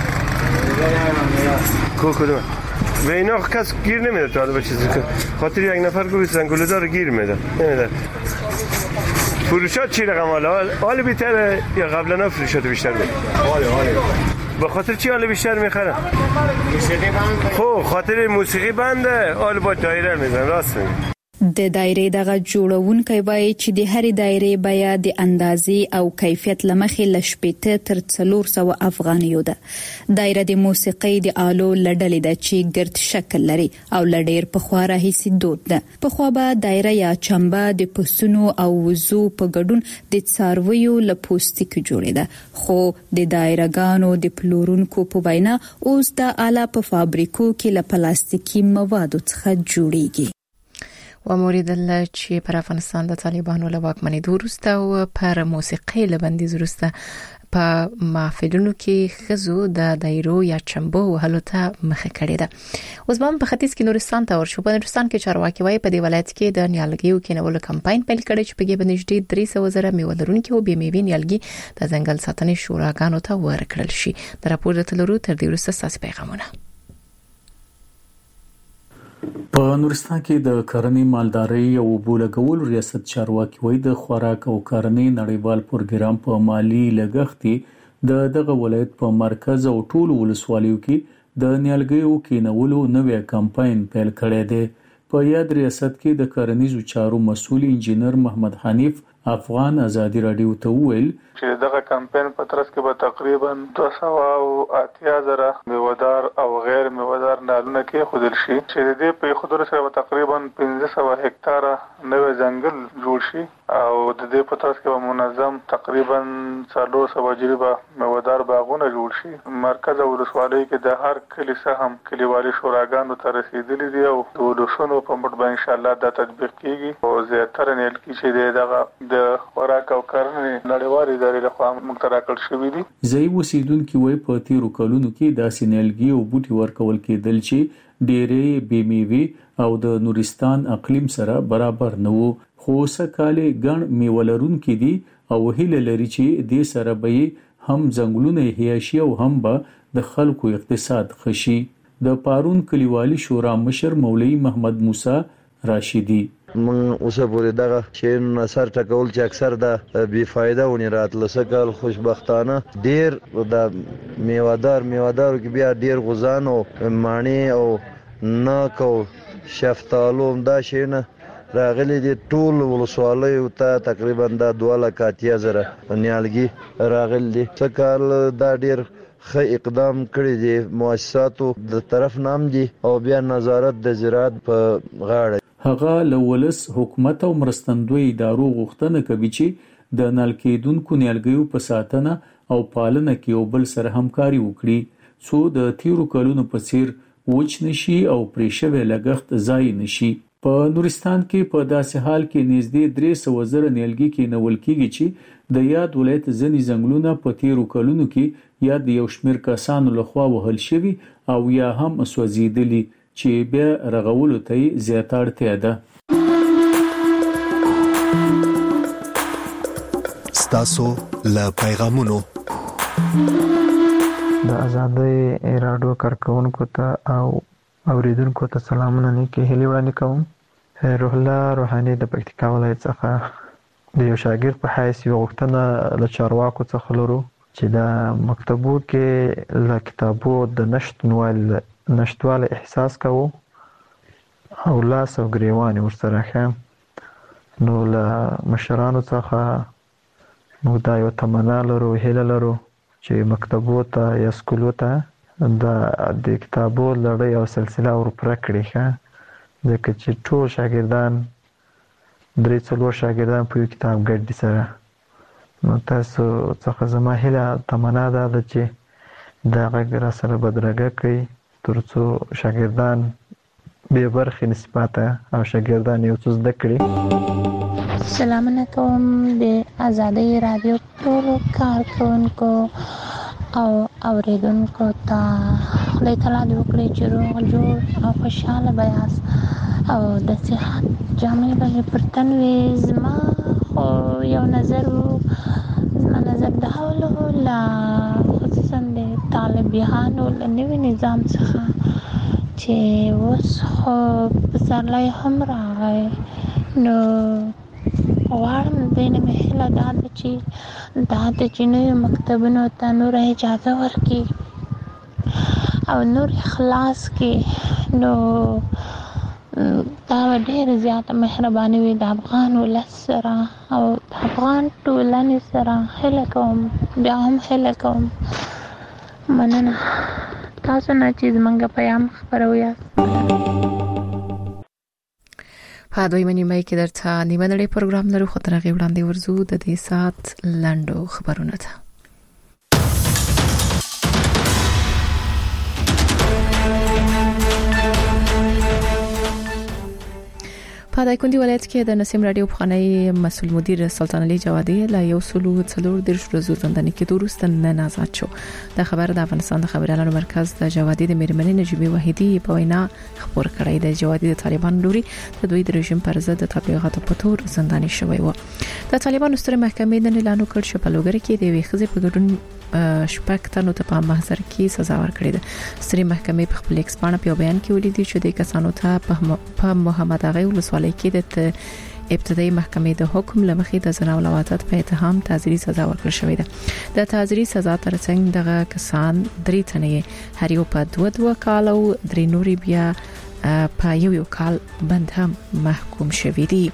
کدوم و اینا کس گیر نمیده تا حالا به چیزی که خاطر یک نفر گوید زنگوله دار گیر میده نمیده. فروشات چی رقم حال بیتره یا قبلا فروشات بیشتر بده به خاطر چی حال بیشتر میخره؟ موسیقی بنده. خب خاطر موسیقی بنده حال با دایره میزن راست میگه. د دایرې دغه جوړونکي وایي چې د هرې دایرې بیه د اندازې او کیفیت لمخې ل 80 تر 400 افغانیو ده. دایره د موسیقي د آلو لړلې ده چې ګرد شکل لري او لډیر په خوا راهیسي دود ده. په خوا به دایره یا چمبه د پسونو او وزو په ګډون د څارویو له پوستکي جوړې ده. خو د دایرګانو د پلورونکو په وینا اوس د آله په فابریکو کې له پلاستیکي موادو څخه جوړیږي. و موریدل چې پر افغانستان د طالبانو له واکمنۍ وروسته او پر موسیقي له بندیز وروسته په محفلونو کې خزو د دایرو یا چمبو وهلو ته مخه کړې ده. اوس هم په ختیځ کې نورستان ته ورشو. په نورستان کې چارواکي وايي په دې ولایت کې د نیالګیو کینولو کمپاین پیل کړي چې په کې بنشډي 300,000 میوه لرونکي او بېمیوې نیالګي د ځنګل ساتنې شوراګانو ته ورکړل شي. د راپور تلورو تر دې وروسته ساسي پیغامونه. په نورستان کې د کرنې مالدارۍ او بولګول ریاست چارواکي وایي د خوراک او کرنې نړیوال پروګرام په مالی لګښت دغه ولایت په مرکز او ټولو ولسوالیو کې د نیالګیو کینولو نوې کمپاین پیل کړی دی. په یاد ریاست کې د کرنیزو چارو مسؤل انجینر محمد حنیف افغان ازادي رادیو ته وویل چې دغه کمپاین په ترڅ کې به تقریبا 280,000 میوهدار او غیر میوهدار نالونه کې خودل شي چې د دې په خودلو سره به تقریبا 1500 هکتار نوې ځنګل جوړ شي او د دې په ترڅ کې به منظم تقریبا 400 جریبه میوهدار باغونه جوړ شي. مرکز او ولسوالۍ کې د هر کلی سهم کلیوالي شوراګانو ته رسیدلي دي او د ولسونو په مټ به ان شاء الله دا تطبیق کیږي او زیاتره نیالګي چې دغه د خوراک او کرنې نړیوالې ادارې لخوا مقرره کړل شوي دي. ځای اوسیدونکو وایي په تیرو کلونو کې داسې نیالګي او بوټي ورکول کېدل چې ډېرې بېمیوې او د نورستان اقلیم سره برابر نه وو. خو سکهاله ګڼ میوه لرونکي دي او هیله لري چې دې سره به هم ځنګلونه احیا شي او هم به د خلکو اقتصاد ښه شي. د پارون کلیوالي شورا مشر مولوي محمد موسی راشدي من اوسه پورې دغه شین نصر ټکول چې اکثر د بی فایده ونی راتل سکل خوشبختانه ډیر د میوادارو کې بیا ډیر غزان او مانی او ناک او شفتالو دا شینه راغلي دي. ټول ولسوالۍ ته تقریبا د 2,80,000 نیالګي راغلي دي. سکل دا ډیر ښه اقدام کړی دی مؤسساتو د طرف نام دي او بیا نظارت د زراعت په غاړه. هغه لولس حکومت او مرستندوی ادارو غوښتنه کوي چې د نالکیدونکو نیالګیو په ساتنه او پالنه کې یو بل سره همکاري وکړي څو د تیرو کلونو په څیر وچ نشي او پرېښوی لګښت ضایع نشي. په نورستان کې په داسې حال کې نږدې 300,000 نیالګي کینول کیږي چې د یاد ولایت ځینې ځنګلونه په تیرو کلونو کې یا د یو شمېر کسانو لخوا وهل شوي او یا هم سوځېدلي چې بیا رغولو ته زیاته اړتیا ده. ستاسو له پیغامونو د آزادۍ رادیو کارکونکو ته او اوریدونکو ته سلامونه نیکې هیلې وړاندې کوم. روح الله روحاني د پکتیکا ولایت څخه د یو شاګرد په حیث یو غوښتنه له چارواکو څخه لرو چې د مکتبو کې له کتابو د نشتواله احساس کوو او لاس او ګریوان ورسره ښه نو له مشرانو څخه موږ دا یو تمنا لرو هیله لرو چې مکتبو ته یا سکولو ته د کتابو لړۍ او سلسله ورپوره کړي ښه ځکه چې ټول شاګردان 3-4 شاګردان په یو کتاب ګډ سره. نو تاسو څخه زما هیله تمنا ده چې دا غږ را سره بدرګه کړئ ترڅو شاګردان به برخې نسباته او شاګردان یو څه زده کړي. سلامونه کوم د آزادۍ رادیو ټولو کارکونکو او اوریدونکو ته خدای تعالی دې وکړي چې روغ جوړ او خوشحاله به یاست او د صحت جامې به پر تن وي. زما خو یو نظر دا و خصوصا د طالبانو له نوي نظام څخه چې اوس خو پسرلی هم راغی، نو غواړم دوی نه مې هیله دا ده چې نویو مکتبونو ته نوره اجازه ورکړي او نور خلاص کړي. نو دا ډېره زیاته مهرباني وي د افغان ولس سره او د افغان ټولنې سره. هیله کوم، بیا هم هیله کوم، مننه تاسو نه چې زموږ پیام خپروي. په دویمه نیمه کې درته نیمه نړۍ پروګرام لرو، خو تر هغې وړاندې ورځو د دې ساعت لنډو خبرونه ته. په دایکندي ولایت کې د نسیم رادیو پخوانی مسؤل مدیر سلطان علي جوادي له 140 ورځو زنداني کې وروسته نن آزاد شو. دا خبر د افغانستان د خبريالانو مرکز د جوادي د میرمنې نجيبه وحيدي په وینا خبر کړی دی. جوادي د طالبان لوري د دوی د رژیم پر ضد د تبلیغاتو په تور زنداني شوی و. د طالبانو ستر محکمې د اعلان وکړ چې په لوګر کې د وی خزې په ګډون شپږ تنو ته په محضر کې سزا ورکړې ده. ستر محکمې په خپل ایکسپانه په بیان کې ولیدي چې د کسانو ته په محمد اغه ولسوالۍ کې د ابتدایي محکمې د حکم لمخې د زنا او لواطت په اتهام تعزیري سزا ورکړل شوې ده. د تعزیري سزا ترڅنګ دغه کسان 3 تنې هر یو په 2 کال او 3 نوري بیا په یو کال بند هم محکوم شوي دي.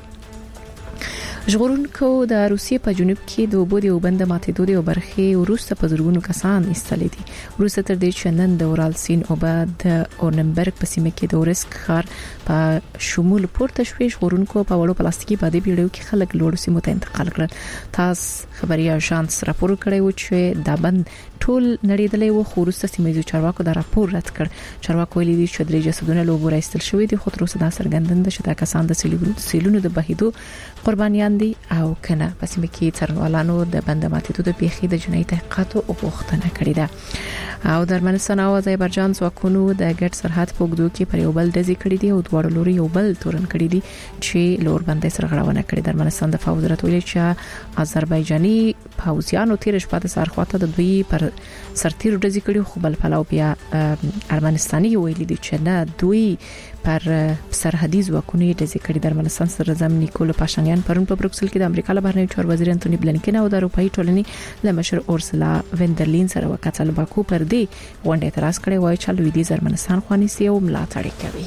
ژغورونکو د روسیې په جنوب کې د اوبو د وبند ماتېدو د برخې وروسته په زرګونو کسان ایستلې دي. وروسته تر دې چې نن د اورال سین او د اورنبرګ په سیمه کې د اورسک ښار په شمول پورته شوې، ژغورونکو په وړو پلاستیکي بادي بیړیو کې خلک لوړ سیمو ته انتقال کړل. تاس خبري اژانس راپور کړی و چې دا بند ټول نړیدلې و، خو وروسته سیمایي چارواکو دا راپور رد کړ. چارواکو ویلي دي چې درې جسدونه له اوبو راایستل شوي دي، خو تر اوسه دا څرګندونه ده چې دا کسان د سیلونو د بهیدو قربانیان دي او کنه. پس مې کې څرنوالانو د بند ماتېدو د پیښې د جنایي تحقیقاتو غوښتنه کړې ده. او د ارمنستان او آذربایجان ځواکونو د ګډ سرحد په اوږدو کې پر یو بل ډزې کړې دي او دواړو لوري یو بل تورن کړی دي چې لور باندې سرغړونه کړې ده. ارمنستان د فوز راتولې چې آذربایجاني پوځیانو تیر شپه د سرخواته د دوی پر سرتیر ډزې کړې، خو بل پلاو بیا ارمنستاني ویلي دي چې نه، دوی پر سرحدي ځواکونو ډزې کړې. د ارمنستان صدر اعظم نیکول پاشانیان پرون په بروکسل کې د امریکا له بهرنیو چارو وزیر انټونی بلنکن او د اروپאי ټولنې له مشر اورسلا وینډرلین سره وکړل. باکو پر دې غونډه اعتراض کړی وای چې لویدیځ ارمنستان خوانیسي او ملاتړ کوي.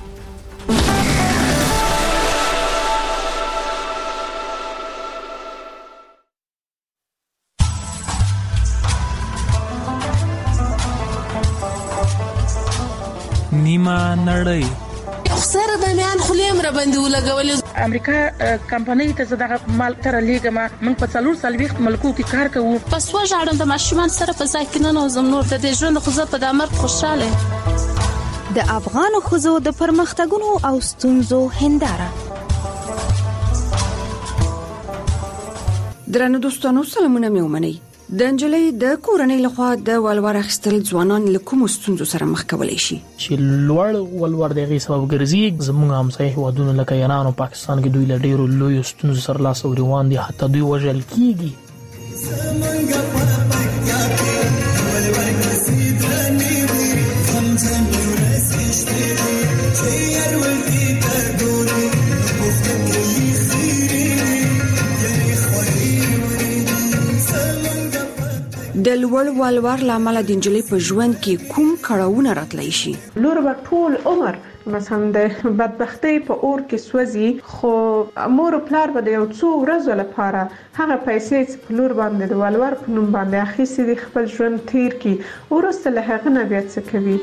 نیمه نړۍ سره د میان خلیم را باندې ولګول. امریکا کمپنۍ ته زړه مال تر لیګما موږ په 440 ملکو کې کار کوو. پس وژاړم د ماشومان سره په ځای کې نه نوزم نور د دې ژوند خو زه په دامر خوشاله. د افغان خزو د پرمختګونو او ستونزو هنداره. درنو دوستانو سلامونه مې ومنئ. د انجلۍ د کورنۍ لخوا د ولور اخیستل ځوانان له کوم ستونزو سره مخ کولای شي؟ چې لوړ ولور دغه سبب ګرځي. زموږ همسایه هیوادونو لکه ایران او پاکستان کې دوی له ډیرو لوی ستونزو سره لاس او روان دي، حتی دوی وژل کیږي. د لوړ ولور لامل د انجلۍ په ژوند کې کوم کړهونه راتلی شي؟ لور به ټول عمر مثلا د بدبختی په اور کې سوځي، خو مور او پلار به د یو څو ورځې لپاره هغه پیسې چې په لور باندې د ولور په نوم باندې اخیستي دي خپل ژوند تیر کړي، وروسته له هغه نه بیا څه کوي؟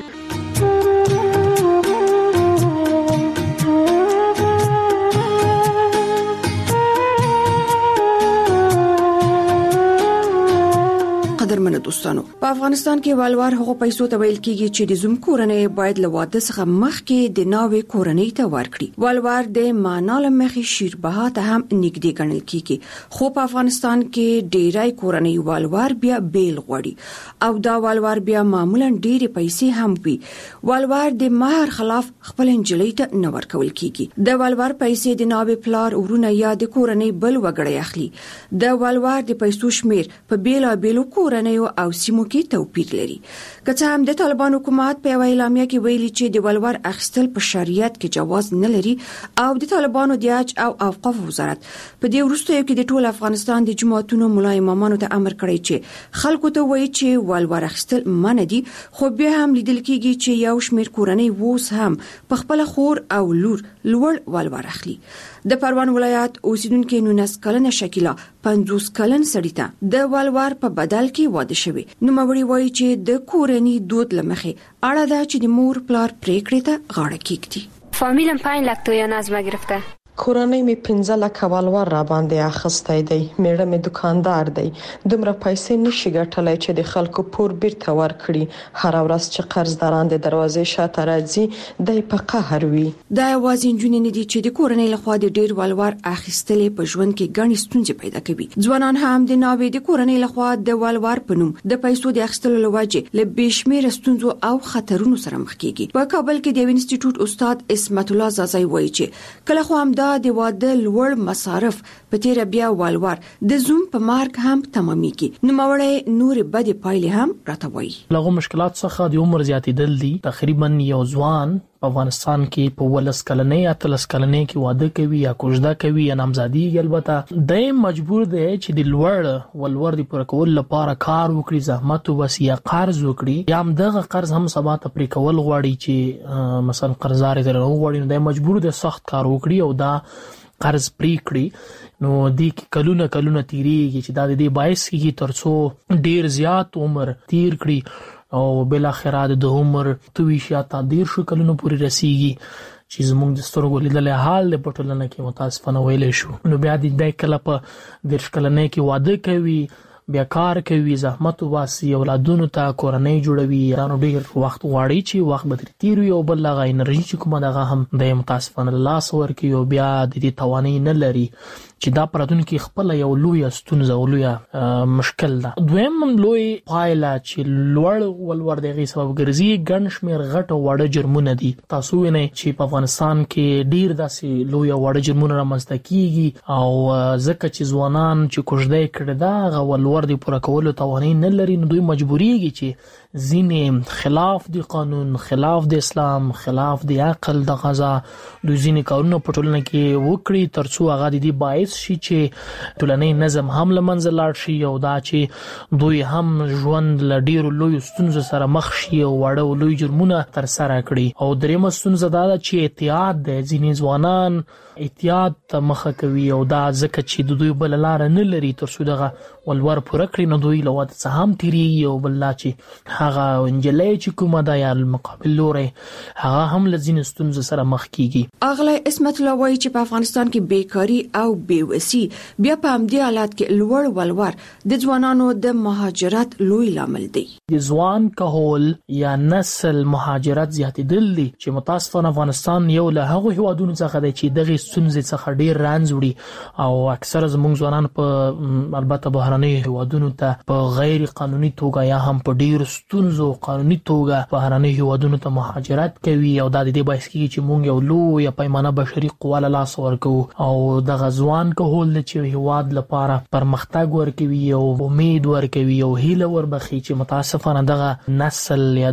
دوستانو په افغانستان کې والوار هغه پیسو ته ویل کیږي چې د زوم کورنۍ باید له واده څخه مخکې د ناوې کورنۍ ته ورکړي. والوار د معنا له مخې شیربها ته هم نږدې ګڼل کیږي، خو په افغانستان کې ډیری کورنۍ والوار بیا بیل غوړي او دا والوار بیا معمولا ډیره پیسې هم وي. والوار د مہر خلاف خپل انجلۍ ته نه ورکول کیږي. د والوار پیسې د ناوې پلار ورونه یا د کورنۍ بل وګړي اخلي. د والوار د پیسو شمیر په بیلابیلو کورنیو او سیمو کې توپیر لري. که څه هم د طالبان حکومت په اعلامیه کې ویلي چې د والوار اخیستل په شریعت کې جواز نه لري او د طالبانو د حج او اوقاف وزارت په دې وروستیو کې د ټول افغانستان د جماعتونو ملا امامانو ته امر کړی چې خلکو ته وایي چې والوار اخیستل منع دي، خو بیا هم لیدل کېږي چې یو شمیر کورنۍ ووس هم په خپل خور او لور لوړ والوار اخلي. د پروان ولایت اوسیدونکو 19 کلنه شکیلا 50 کلن سړی ته د والوار په بدل کې واده شوی. نو موري وایي چې د کورنۍ دود لمخې اړه ده چې د مور پلار پریکړې ته غاړه کېږدي. فامیلم 5 لک تویان از ما گرفته. کورنۍ می 15 لک والوار را باندې اخستای دی. میړه می دکاندار دی. دومره پیسې نشي ګټلای چې د خلکو پور بیرته ورکړي. هر ورځ چې قرضداران د دروازې شاته راځي دای په قهر وي. دا یوازې جنونې نه دي چې د کورنۍ لخوا د ډیر والوار اخیستلې په ژوند کې ګڼې ستونزې پیدا کوي. ځوانان هم د ناوې د کورنۍ لخوا د والوار په نوم د پیسو د اخیستلو لوجه له بشمیره ستونزو او خطرونو سره مخ کیږي. په کابل کې د انسټیټیوټ استاد اسمت الله زازای وایي چې کله خو هم د واده لوړ مصارف په تیر بیا والوار د زوم په مارک هم تمامېږي. نو مورې نور بد پایلې هم راتوي. لغو مشکلات څخه د عمر زیاتېدل دي. تقریبا یو ځوان په افغانستان کې په ولس کلنې یا تلس کلنې کې واده کوي یا کوژده کوي یا نامزادي البته د مجبور دی چې د لوړ ولور د پر کول لپاره کار وکړي، زحمت وباسي یا قرض وکړي، یا هم دغه قرض هم سبا ته پرې کول غواړي چې مثلا قرضدار یې درنه غواړي، نو د مجبور دی سخت کار وکړي او دا قرض پرې کړي. نو د کلونه تیریږي چې دا د دې باعث کیږي ترڅو ډیر زیات عمر تیر کړي او بل اخرات د عمر 23 یا 13 کلونو پورې رسیږي چې زموږ د سترګو لیدل حال په ټولنه کې متاسفانه ویلې شو. نو بیا د کله په 10 کلنې کې واده کوي، بیا کار کوي، زحمت وباسي، اولادونو ته کورنۍ جوړوي، رانو ډیر وخت غواړي چې وخت به تیر وي او بل هغه انرژي چې کومه دغه هم د متاسفانه لاس ورکي او بیا د دې توانای نه لري چې دا پراتونکو خپل یو لوی ستونزه او لوی مشکل ده. دویم لوی پایله چې لوړ ولور دغه سبب ګرځي ګڼ شمیر غټ وړه جرمونه دي. تاسو وینئ چې په افغانستان کې ډیر داسې لوی وړه جرمونه رامنځته کیږي او ځکه چې ځوانان چې کوژده کړي دا غول د پوره کولو توانای نه لري، نو دوی مجبوریږي چې ځینې خلاف د قانون، خلاف د اسلام، خلاف د عقل د غذا دوی ځینې کارونه په ټولنه کې وکړي ترڅو هغه د دې باعث شي چې ټولنې نظم هم له منځه لاړ شي او دا چې دوی هم ژوند له ډیرو لوی ستونزو سره مخ شي او وړه او لوی جرمونه تر سره کړي. او درېمه ستونزه دا ده چې احتیاط د ځینې ځوانان احتیاط ته مخه کوي او دا ځکه چې د دوی بل لار نه لري ترڅو دغه ولور پوره کړي، نو دوی له واده څخه هم تیریږي او بل لا چې هغه انجلۍ چې کومه ده یا مقابل لوري هغه هم له ځینې ستونزو سره مخ کیږي. اغلی اسمت الله وایي چې په افغانستان کې بیکاری او بیوسی بیا په همدې حالت کې لوړ ولور د ځوانانو د مهاجرت لوی لامل دی. د ځوان کهول یا نسل مهاجرت زیاتېدل دي چې متاسفانه افغانستان یو له هغو هیوادونو څخه دی چې دغه ستونزې څخه ډیر رانځ وړي او اکثره زموږ ځوانان په البته بهرنۍ هیوادونو ته په غیر قانوني توګه یا هم په ډیر ستونزو قانوني توګه بهرنۍ هیوادونو ته مهاجرت کوي او دا د دې باعث کیږي چې موږ یو لوی پیمانه بشري قوا له لاس ورکو او دغه ځوان کهول چې هیواد لپاره پرمختګ ورکوي او امید ورکوي او هیله وربخي چې متاسفانه دغه نسل یا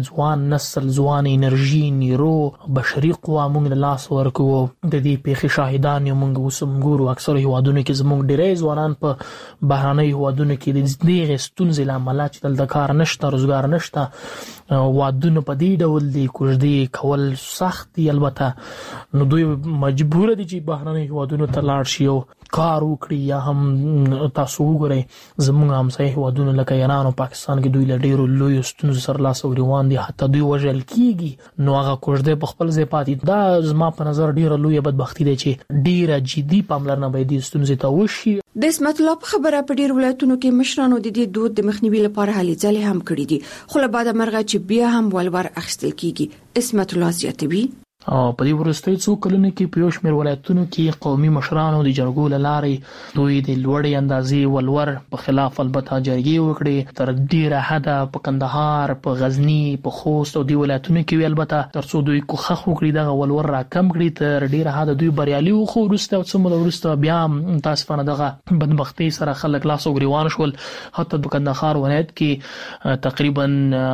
ځوان انرژي نیرو بشري قوا موږ له لاس ورکو. د دې پیښې شاهدان یو موږ وسم ګورو اکثره هیوادونو کې زموږ ډیری ځوانان په بهرنۍ هیوادونو کې د دې ستونزې لامل چې دلته کار نشته، روزګار نشته، وادونه په دې ډول دي، کوژدې کول سخت دي البته، نو دوی مجبور دي چې بهرنۍ هیوادونو ته لاړ شي او کار وکړي یا هم تاسو وګورئ زموږ همسایه هیوادونه لکه ایران او پاکستان کې دوی له ډیرو لوی ستونزو سره لاس او ګریوان دي، حتی دوی وژل کیږي، نو هغه کوژده په خپل ځای پاتې. دا زما په نظر ډیره لوی بدبختی ده چې ډیره جدي پاملرنه باید د ستونزې ته وشي. د اسمت الله په خبره په ډیر ولایتونو کې مشرانو د دې دود د مخنیوي لپاره هلې ځلې هم کړې دي، خو له بعده مرغه چې بیا هم ولور اخیستل کیږي. اسمت الله زیاتوي او په دې وروستي څو کلونو کې په یو شمېر ولایتونو کې قومي مشرانو د جرګو له لارې دوی د لوړې اندازې ولور په خلاف البته جرګې وکړي، تر ډیره حده په کندهار، په غزنی، په خوست او د ولایتونو کې البته ترڅو دوی کوخخ وکړي دغه ولور را کم کړي، تر ډیره حده دوی بریالي وو. خو وروسته او څه موده وروسته بیا تاسفانه دغه بدبختی سره خلک لاس او ګریوان شول. حتی د کندهار ولایت کې تقریبا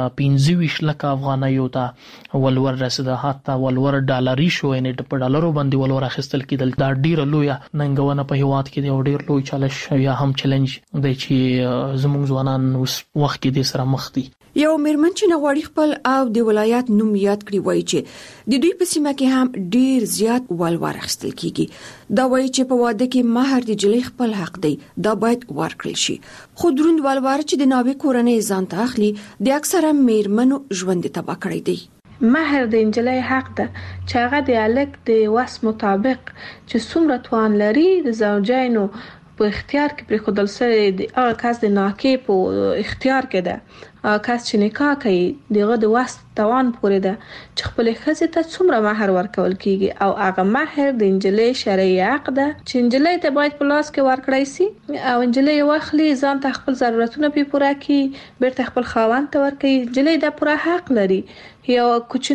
25 لک افغانیو ته ولور رسیده، حتی ولور ډالري شو، یعنی په ډالرو باندې ولور اخیستل کېدل. دا ډیره لویه ننګونه په هیواد کې دی او ډیر لوی چالش یا هم چیلنج دی چې زموږ ځوانان اوس وخت کې د سره مخ دي. یو میرمن چې نغواړي خپل او د ولایت نوم یاد کړي وایي چې د دوی په سیمه کې هم ډیر زیات ولور اخیستل کیږي. دا وایي چې په واده کې مہر د جلۍ خپل حق دی، دا باید ورکړل شي. خو دروند ولور چې د ناوې کورنۍ ځان ته اخلي د اکثره میرمنو ژوند تباہ کړی دی. مہر د انجلۍ حق ده چې هغه د الک د وس مطابق چې څومره توان لري د زوجینو په اختیار کې پر خودل سره د هغه کس د ناکې په اختیار کې ده. کس چې نکاح کوي دغه د وس توان پورې ده چې خپل ښځې ته څومره مہر ورکول کیږي او هغه مہر د انجلۍ شرعي حق ده چې انجلۍ ته باید په لاس کې ورکړی سي او انجلۍ واخلي ځان ته خپل ضرورتونه په پوره کړي، بیرته خپل خاوند ته ورکړي. انجلۍ د پوره حق لري یو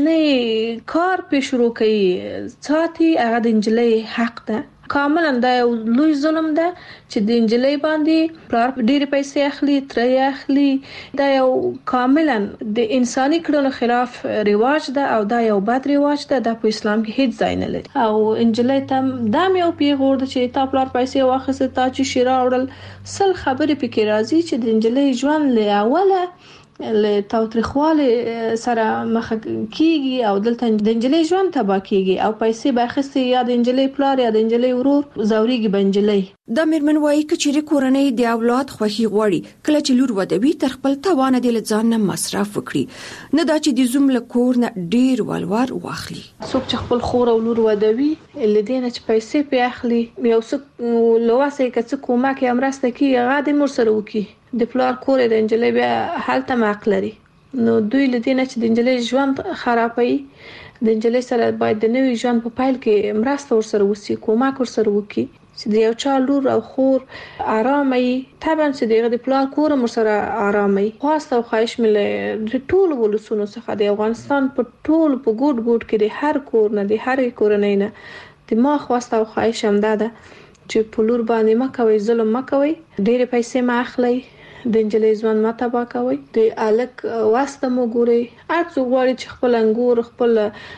کوچنی کار په شروع کوي ساتي، هغه د انجلۍ حق ده. کاملا دا یو لوی ظلم ده چې د انجلۍ باندې پلار ډېر پیسې اخلي، ترې اخلي. دا یو کاملا د انساني کړنو خلاف رواج ده او دا یو بد رواج ده. دا په اسلام کې هیڅ ځای نه لري او انجلۍ ته دا یو پیغور ده چې تا پلار پیسې واخیسته، تا چې شیرا وړل، سل خبرې پکې راځي چې د انجلۍ ژوند له اوله له تاوتریخواله سره مخ کیږي او دلته د انجلۍ ژوند تباہ کیږي او پیسې باخستې یا د انجلۍ پلار یا د انجلۍ ورور زوريږي بنجلۍ. د میرمن وايي کچېری کورنۍ د اولاد خوخي غوړي کله چې لور ودوي تر خپل توان د ځان نه مصرف وکړي، نه دا چې د زوم له کور نه ډیر ولور واخلي. څوک چې خپل خور او لور ودوي لدینه چې پیسې په اخلي یو څه لواسه کڅ کومه کې امرسته کې غاډي مر سره وکي د پلار کور د انجلۍ بیا حالت معق لري، نو دوی لدینه چې د انجلۍ ژوند خرابوي. د انجلۍ سره باید د نوې ژوند په پایل کې مرسته ورسره وسی، کومک ورسره وکي چې د یو چا لور او خور آرامي. طبعا چې د پلار کور مر سره آرامي. خواسته او خواهش مله د ټول ولسونو څخه د افغانستان په ټول په ګډ ګډ کې د هر کور نه د هر کورنۍ نه د ما خواسته او خواهش هم ده چې په لور باندې ما کوي ظلم ما کوي، ډېر پیسې ما اخلي، د انجلۍ ژوند ما تباہ کوي، د الک واسطه مو ګوري. اته غواړي چې خپل انګور خپل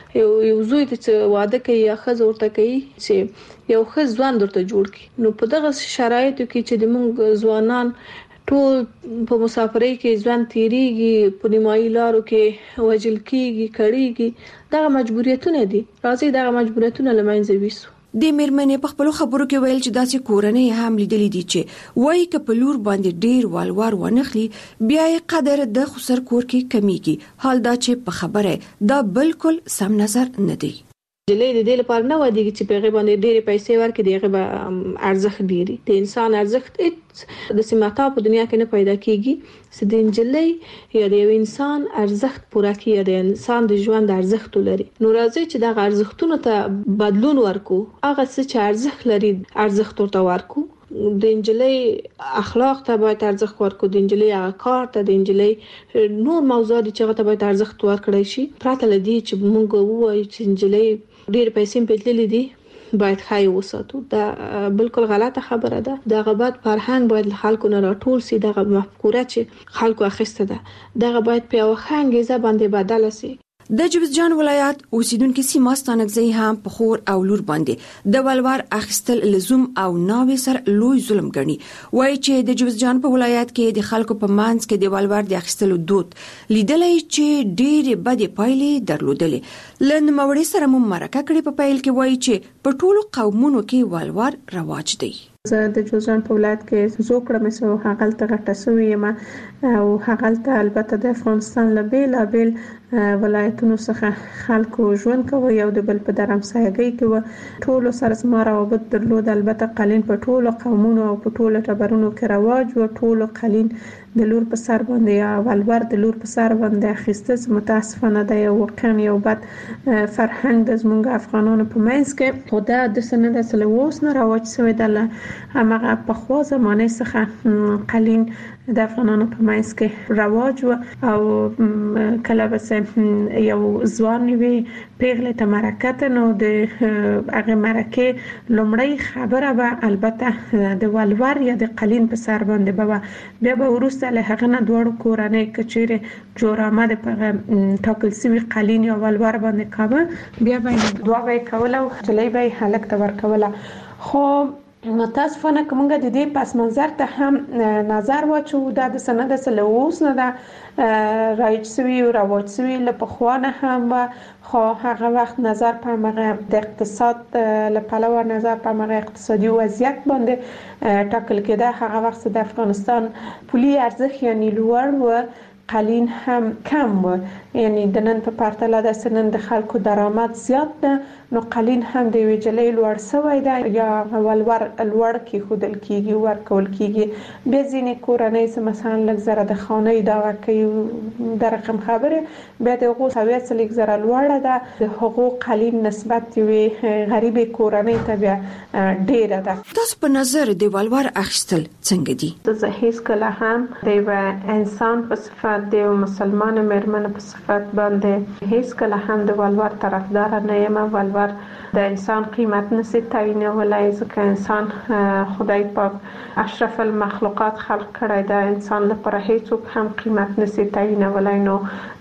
یو زوی ته واده کوي یا خزه ورته کوي چې یو خز ژوند ورته جوړ کړي. نو په دغه شرایطو کې چې د موږ ځوانان ټول په مسافرۍ کې ژوند تیریږي، په نیمایي لارو کې وجل کیږي، کړيږي، دغه مجبوریتونه دي. راځي دغه مجبوریتونه لمنځه ویسو. د میرمنې په خپل خبرو کې ویل چې داسې کورنۍ هم لیدلې دي چې وایي ک په لور باندې ډیر ولور ونخلي بیا یې قدر د خسر کور کې کمیږي. حال دا چې په خبره دا بالکل سم نظر نه دی. انجلۍ د دې لپاره نه ودیږي چې په غیبه باندې ډېر پیسې ورکړي، دغه به ارزښت ډېری د انسان ارزښت د سیماتا په دنیا کې نه پیدا کیږي چې د انجلۍ یا د یو انسان ارزښت پوره کیږي، د انسان د ژوند ارزښت لري. نو راځي چې دغه ارزښتونو ته بدلون ورکو، هغه څه چې ارزښت لري ارزښت ورته ورکو. د انجلۍ اخلاق ته باید ارزښت ورکو، د انجلۍ کار ته، د انجلۍ نور موضوعات چې هغه ته باید ارزښت ورکړی شي. پرته لدی چې موږ ووایو چې انجلۍ ډېر پیسې په تللې دي باید خای وساتو، دا بالکل غلطه خبره ده. دغه بعد فرهنګ باید خلکو نه راټول سي، دغه مفکوره چې خلکو اخیسته ده دغه باید په یو خنګیزه باندې بدل سي. د جوزجان ولایت اوسیدونکو سیمه ستانکزی هم په خور او لور باندې د ولور اخیستل لزوم او ناوې سره لوی ظلم ګڼي. وایي چې د جوزجان په ولایت کې د خلکو په منځ کې د ولور د اخیستلو دود لیدلې چې ډېرې بدې پایلې درلودلې. لن موري سره مو مرکه کړې په پایل کې وایي چې په ټولو قومونو کې ولور رواج دی. زه د جوزجان په ولایت کې زوکړه مې سو هغلته غټه سوې یم او هغلته البته د افغانستان له بیلابیل ولایتونو څخه خلکو ژوند کوي او د بل په درمسایګۍ کې و ټول سره زما روابط درلود. البته قالین په ټولو قومونو او په ټولو ټبرونو کې رواج و. ټولو قالین د لور په سر باندې یا ولور د لور په سر باندې اخیسته. متاسفانه دا یو واقعا یو بد فرهنګ د زمونږ افغانانو په منځ کې خو دا د سند اصل اوس نه رواج شوی د هغه په خوا زمانه څخه قالین د افغانانو په منځ کې رواج و او کله بس یو ځوان وی پیغله ته مرکه نو د هغه مرکه لومړی خبره به البته د ولور یا د قالین په سر باندې به بیا به ورسته له هغه نه دوړو کورنۍ کچېره جوړ آمد په ټاکل سوي قالین یا ولور باندې کاوه بیا به دوا به کوله او چلای به هلک ته ورکوله. خو متاسفانه کومه د دې پس منظر ته هم نظر واچو دا د سند اصل اوس نه دا رایج سوي او رواج سوي له پخوانه هم خو هغه وخت نظر په مغه د اقتصاد له پلوه نظر په مغه اقتصادي وضعیت باندې ټاکل کېده. هغه وخت د افغانستان پولي ارزښت یعنی لوړ و قالین هم کم و یعنی د نن په پرتله د سنن د خلکو درآمد زیات ده نو قالین هم د ویجلې لوړ سوی ده یا ولور لوړ کې خودل کیږي ورکول کیږي. به ځینې کورنۍ چې مثلا لږ زره د خانه دا کوي د رقم خبره به د حقوق هویت لږ زره لوړه ده د حقوق قالین نسبت وي غریب کورنۍ ته بیا ډیره ده. تاسو په نظر د ولور اخیستل څنګه دي؟ زه هیڅ کله هم د انسان په صفت د مسلمان مېرمن په صفت باندې هیڅ کله هم د ولور طرفدار نه یم. ولور د انسان قیمت نشي تعیینولای ځکه انسان خدای پاک اشرف المخلوقات خلق کړی دا انسان لپاره هیڅوک هم قیمت نشي تعیینولای نو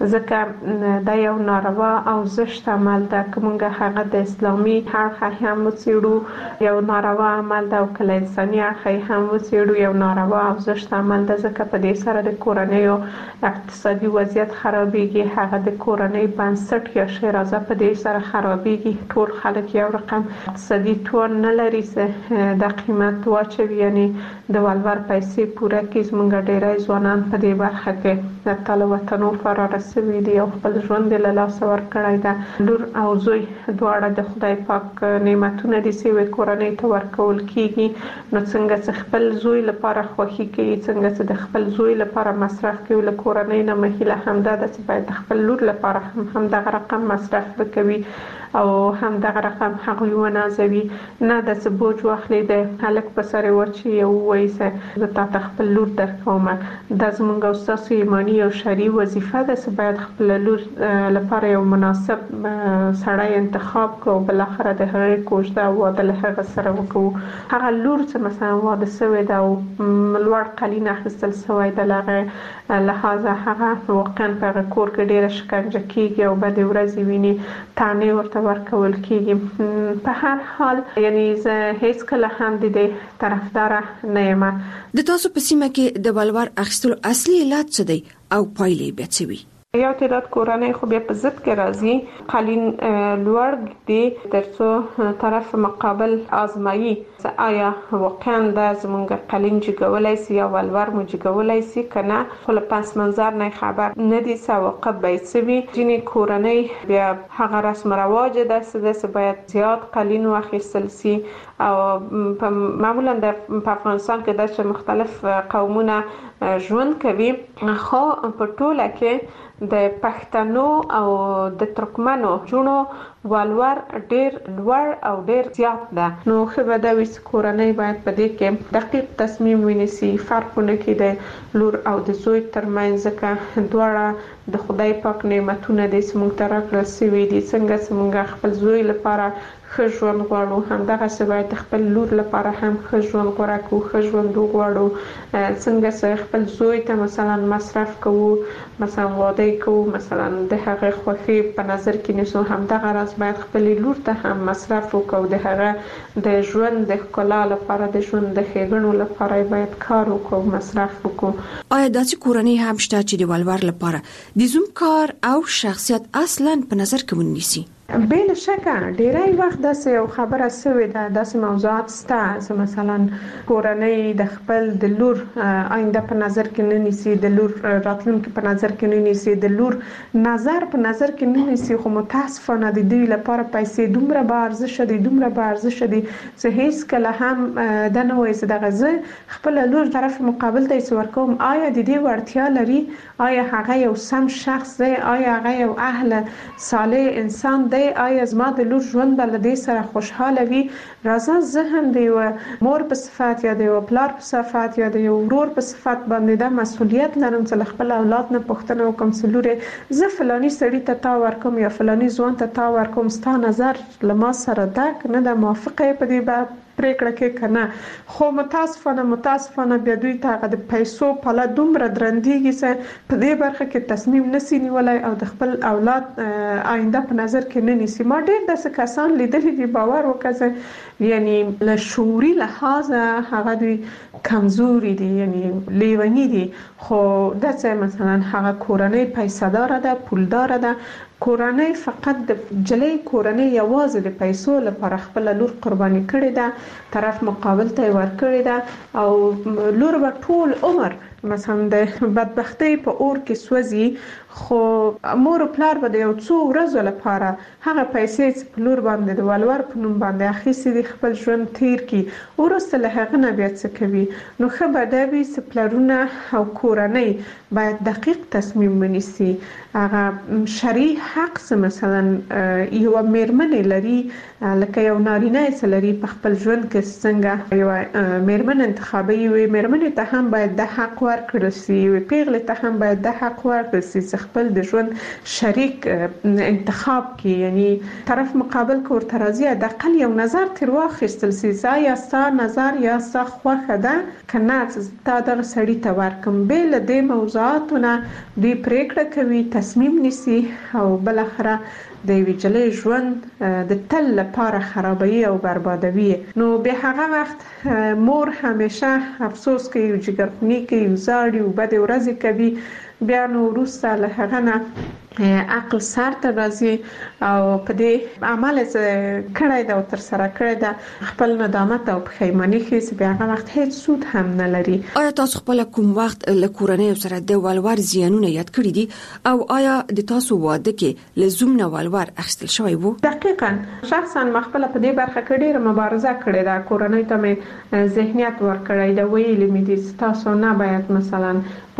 ځکه دا یو ناروا او زشت عمل ده. کومه هغه د اسلامي اړخ هم وڅېړو یو ناروا عمل ده او کله انساني اړخ هم وڅېړو یو ناروا او زشت عمل ده ځکه په دې سره د کورنۍ اقتصادي وضعیت خرابېږي. هغه د کورنۍ بنسټ یا شیرازه په دې سره خرابېږي. ټول خلک یو رقم اقتصادي توان نه لري چې د قیمت واچوي یعنی د ولور پیسې پوره کړي. زموږ ډیری ځوانان په دې برخه کې د تل وطنو فرار شوي دي او خپل ژوند له لاسه ورکړی ده. لور او زوی دواړه د خدای پاک نعمتونه دي چې کورنۍ ته ورکول کیږي نو څنګه چې خپل زوی لپاره خوښي کوي څنګه چې د خپل زوی لپاره مصرف کوي له کورنۍ نه مخیله همدا د چې باید خپل لور لپاره هم دغه رقم مصرف وکوي او هم دغه رقم هغه ونازوي نه د سبوج واخلي د هلک په سره ورچی او وایسه د تا خپل لور درکوم. د زمونږ استاد ایمانی او شری وظیفه ده چې باید خپل لور لپاره یو مناسب سړی انتخاب کو بل اخر د هغه کوژده واده له هغه سره وکړو. هغه لور چې مثلا واده سوی ده او لوړ قالین اخیستل سوی ده لغه لهدا هغه واقعا په کور کې ډیره شکنجه کیږي او بد ورځي ویني تانه ورته ورکول کیږي. په هر حال یعنی زه هیڅ کله هم د دې طرفدار نه یم. د تاسو په سیمه کې د ولور اخیستلو اصلي علت څه دی او پایلې به څه وي؟ یو تعداد کورنۍ خو بیا په ضد کې راځي قالین لوړ دي ترڅو طرف مقابل آزمایي آیا واقعا د زمونږ قالین جګولای سي یا ولور مو جګولای سي کنه خو له پس منظر نه خبر نه دي سواقب به سوي. ځینې کورنۍ بیا هغه رسم رواج ده چې باید زیات قالین واخیستل سي او معمولا د افغانستان کې د مختلف قومونه ژوند کوي خو په ټوله کې د پښتنو او د ترکمنو جونو ولور ډیر لوړ او ډیر زیات ده. نو خو د ویس کورنۍ باید په دې کې دقیق تصمیم ونیسي فرقونه کې د لور او د زوی ترمنځ ځکه دواړه د خدای پاک نعمتونه د سمون تر رسوي دي. څنګه سمونږ خپل زوی لپاره ښه ژوند غواړو همدغه څه باید خپل لور لپاره هم ښه ژوند غوره کړو ښه ژوند وغواړو. څنګه چې خپل زوی ته مثلا مصرف کوو مثلا واده کوو مثلا د هغه خوښي په نظر کې نیسو همدغه راز باید خپل لور ته هم مصرف وکړو د هغه د ژوند د ښکلا لپاره د ژوند د ښېګڼو لپاره باید کار وکړو مصرف وکړو. آیا داسې کورنۍ هم شته چې د ولور لپاره د زوم کار او شخصیت اصلا په نظر کې ونیسي؟ بل شکه ډیری وخت داسې یو خبره سوي ده، داسې موضوعات سته مثلا کورنۍ د خپل د لور آینده په نظر کې نه نیسي، د لور راتلونکي په نظر کې نه نیسي، د لور نظر په نظر کې نه نیسي، خو متاسفانه د دوی لپاره پیسې دومره به ارزښت دي، دومره به ارزښت دي چې هیڅ کله هم د نه وایي چې دغه زه خپل لور طرف مقابل ته یې ورکوم، آیا د دې وړتیا لري، آیا هغه یو سم شخص دی، آیا هغه یو اهل صالح انسان دی، آیا زما د لور ژوند به له دې سره خوشحاله وي. راځه زه هم د یو مور په صفت یا د یو پلار په صفت یا د یو ورور په صفت باندې د مسؤلیت لرم چې خپل اولاد نه پوښتنه وکم چې لورې زه فلاني سړي ته تا ورکوم یا فلاني ځوان ته تا ورکوم، ستا نظر له ما سره دک نه د موافقه په دې پریکړه کې کنه، خو متاسفانه بیا دوی ته د پیسو په لاره دومره درندېږي چې په دې برخه کې تصمیم نسی نیولای او د خپل اولاد آینده په نظر کې نه نیسي. ما ډېر داسې کسان لیدلي دي، باور وکړه، یعنی له شعوري لحاظ هغه دوی کمزوري دي، یعنی لیونی دي، خو داسې مثلا هغه کورنۍ پیسې دار ده، پولدار ده، کورنۍ فقط د جلې کورنۍ یوازې د پیسو لپاره خپل لور قرباني کړې ده، طرف مقابل ته ورکړې ده او لور به ټول عمر مثلا د بدبختی په اور کې سوځي، خو مور او پلار به د یو څو ورځې لپاره هغه پیسې چې په لور باندې د ولور په نوم باندې اخیستې دي خپل ژوند تیر کی، وروسته له هغه نه بیا څه کوي. نو ښه به دا وي چې پلرونه او کورنۍ باید دقیق تصمیم ونیسي. هغه شرعي حق مثلا یو میرمن لري لکه یو نارینه چې لري په خپل ژوند کې څنګه یو میرمن انتخابي وي، میرمن ته هم باید د حق ورکړل شي، پیغلې ته هم باید د حق ورکړل شي چې خپل د ژوند شریک انتخاب کې، یعنی طرف مقابل کو ورته راځي د اقل یو نظر تر واخیستل شي، یا ستا نظر یا ستا خوښه ده کنه تا دغه سړي ته ورکم. بل د موضوعاتونه دوی پریکړه کوي، تصمیم نیسي او بل اخره د ویجلې ژوند د تل لپاره خرابوي او بربادوي. نو به هغه وخت مور همیشه افسوس کوي، جګرخونی کوي، زاړي او بد ورځې کوي، بیا نو وروسته له هغه نه عقل سر ته راځي او په دې عمل کړی دا او تر سره کړی دا خپل ندامت او پښیماني هیڅ بیا هغه وخت هیڅ سود هم نه لري. آیا تاسو خپل کوم وخت له کورنۍ سره د ولور زیانونه یاد کړی دي او آیا د تاسو واده کې لزوم نه ولور اخیستل شوی وو؟ دقیقاً شخصا مخبل په دې برخه کې ډیره مبارزه کړې ده، کورنۍ ته مې ذهنیت ورکړی دا ویلې مې دي تاسو نه باید مثلا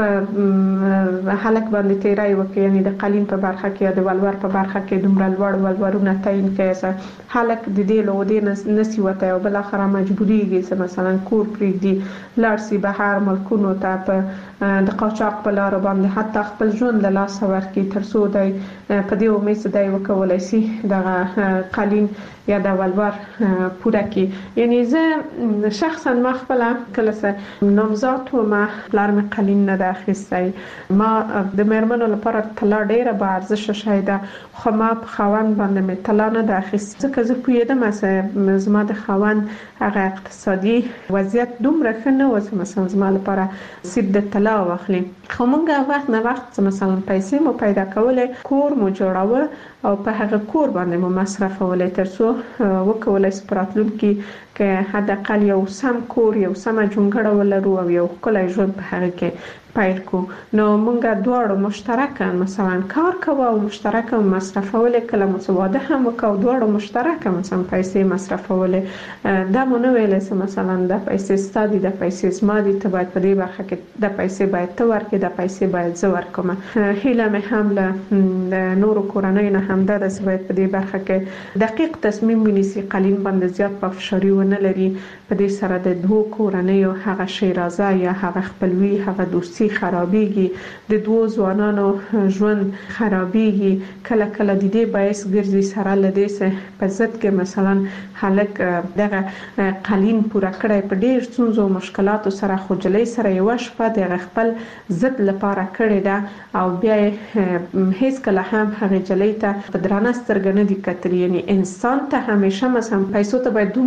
په حلق باندې تیرای وکړي، یعنی د قالین په برخه کې یا د ولور په برخه کې دومره لوړ ولورونه تعیین کړي، حلق د دې له ودې نسی وته او بل اخره مجبوریږي چې مثلا کور پریږدي لاړ شي بهر ملکونو ته په د قاچاق په لار باندې حتی خپل ژوند له لاس ورکړي تر څو دی په دې امید چې دی وکولای شي دغه قالین یا د ولور پوره کړي. یعنی زه شخصا ما خپل کله سه نامزاد و ما پلار مې قالین نه اخیستی، ما د میرمنو لپاره طلا ډیره با ارزښت شایده، خو ما په خاوند باندې مې طلا نه اخیستی ځکه زه پوهیدم چې زما د خاوند هغه اقتصادي وضعیت دومره ښه نه و چې مثلا زما لپاره سیب د طلا واخلي. خو موږ وخت نه وخت مثلا پیسې مو پیدا کولې، کور مو جوړاوه او په هغه کور باندې مو مصرفولې تر څو وکولای شو راتلونکي که حداقل یو سم کور، یو سم جونګړه ولرو او یو ښکلی ژوند په هغه کې پیل کو. نو موږ دواړو مشترکاً مثلا کار کوو او مشترکاً مصرفولې، کله مو واده هم وکړو دواړو مشترکاً مثلا پیسې مصرفولې. دا مو نه ویل چې مثلا د پیسې ستا دي د پیسې زما دي، ته باید په دې برخه کې د پیسې باید ته ورکړې، د پیسې باید زه ورکوم. هیله مې هم له نورو کورنیو نه همدا ده چې باید په دې برخه کې دقیق تصمیم ونیسي، قالین باندې زیات پافشاري ونه لري، په دې سره د دوه کورنیو هغه شیرازه یا هغه خپلوي هغه دوستي خرابېږي، د دوه ځوانانو ژوند خرابېږي، کله کله د دې باعث ګرځي سره لدې سه په ضد کې مثلا هلک دغه قالین پوره کړی په ډېر ستونزو او مشکلاتو سره، خو جلۍ سره یو شپه د خپل ضد لپاره کړی ده او بیا هیڅ کله هم هغه جلۍ ته په درانه سترګه نه دي کتلي. یعنی انسان ته همیشه مثلا پیسو ته باید دومره ارجح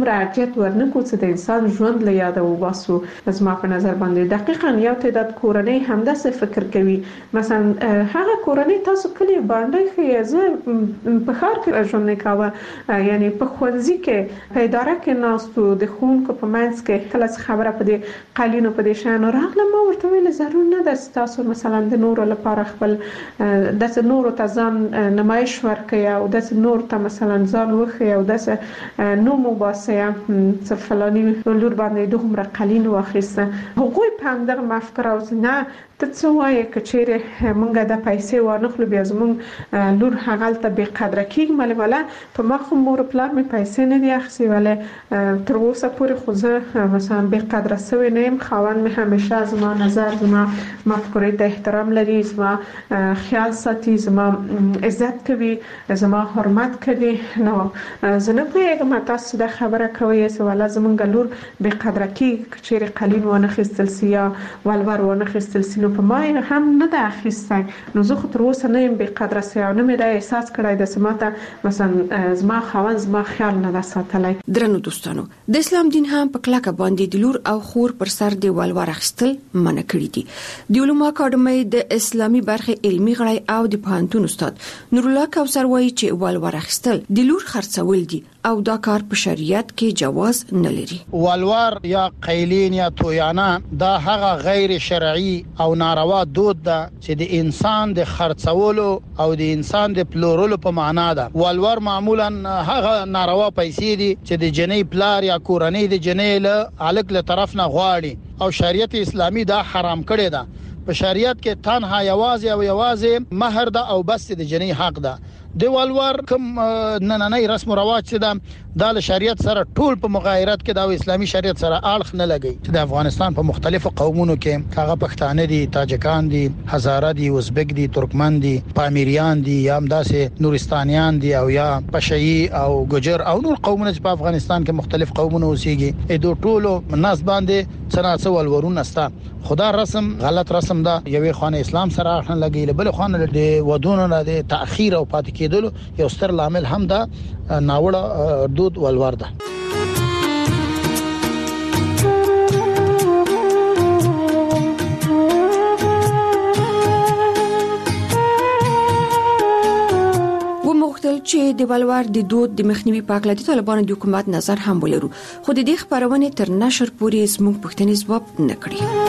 اهمیت ورنکو چې د انسان ژوند له یاده وباسو. زما په نظر باندې دقیقاً یو تعداد کورنۍ همداسې فکر کوي. مثلا هغه کورنۍ تاسو کلی باندې خیزه په خار کې ژوند نه کاوه، یعنی په خوځي کې په اداره کې ناستو د خونکو په منځ کې کله خبره په دې قالینو په دې شان راغله، ما ورته ویل ضرور نه ده تاسو مثلا د نور لپاره خپل د نور ته ځان نمایش ورکړي او د نور ته مثلا ځان وخی او د نو مباسه څه فلانی لور باندې دومره قالین واخیسته. هغوی په همدغه مفکر او نه ته څه وایې کچېره مونږه د پیسې وانخلو بیا زمونږ لور هغلته بې قدره کېږي. ململه په ما خو مور پلار مې پیسې نه دي اخیستې، ولې تر اوسه پورې خو زه مثلا بې قدره سوې نه یم. خاوند مې همیشه زما نظر، زما مفکورې ته احترام لري، زما خیال ساتي، زما عزت کوي، زما حرمت کوي. نو زه نه پوهېږم تاسو دا خبره کوئ چې والا زمونږ لور بې قدره کېږي کچېرې قالین وانخیستل سي یا ولور وانخیستل سي. نو په ما هم نه ده اخیستی، نو زه خو تر اوسه نه یم بې قدره سوی او نه مې دا احساس کړی داسې ماته مثلا زما خاوند زما خیال نه ده ساتلی. درنو دوستانو، د اسلام دین هم په کلکه باندې د لور او خور پر سر د ولور اخیستل منع کړي دي. د علومو اکاډمۍ د اسلامي برخې علمي غړی او د پوهنتون استاد نورالله کوثر وایي چې ولور اخیستل د لور خرڅول دي او دا کار په شریعت کې جواز نه لري. ولور یا قیلین یا تویانه دا هغه غیر شرعي او ناروا دود ده چې د انسان د خرڅولو او د انسان د پلورلو په معنا ده. ولور معمولا هغه ناروا پیسې دي چې د جنې پلار یا کورنۍ د جنې له الګ له طرف نه غواړي او شریعت اسلامي دا حرام کړی ده. په شریعت کې تنها یوازې مہر ده او بس د جنې حق ده. د ولور کوم نننۍ رسم او رواج چې دا د شریعت سره ټول په مغایرت کې د اسلامي شریعت سره اړخ نه لګي. چې د افغانستان په مختلفو قومونو کې هغه پښتانه دي، تاجکان دي، هزاره دي، ازبک دي، ترکمن دي، پامیریان دي، یا همداسې نورستانیان دي او یا پشهي او ګجر او نور قومونه چې په افغانستان کې مختلف قومونه اوسېږي. دوی ټول ناس باندې څنګه ولورونه ستا خدا رسم غلط رسم ده. یوې خانه اسلام سره اړخ نه لګي، بل خانه د ودونو نه د تاخير او پاتې کېدلو یو ستر لامل هم ده ناوړه دود ولور ده. ومغتل چې د ولور د دود د مخنیوي په اړه د طالبانو د حکومت نظر هم ولرو، خو د دې خبرونه تر نشر پورې زموږ پښتني ځواب نه کړی.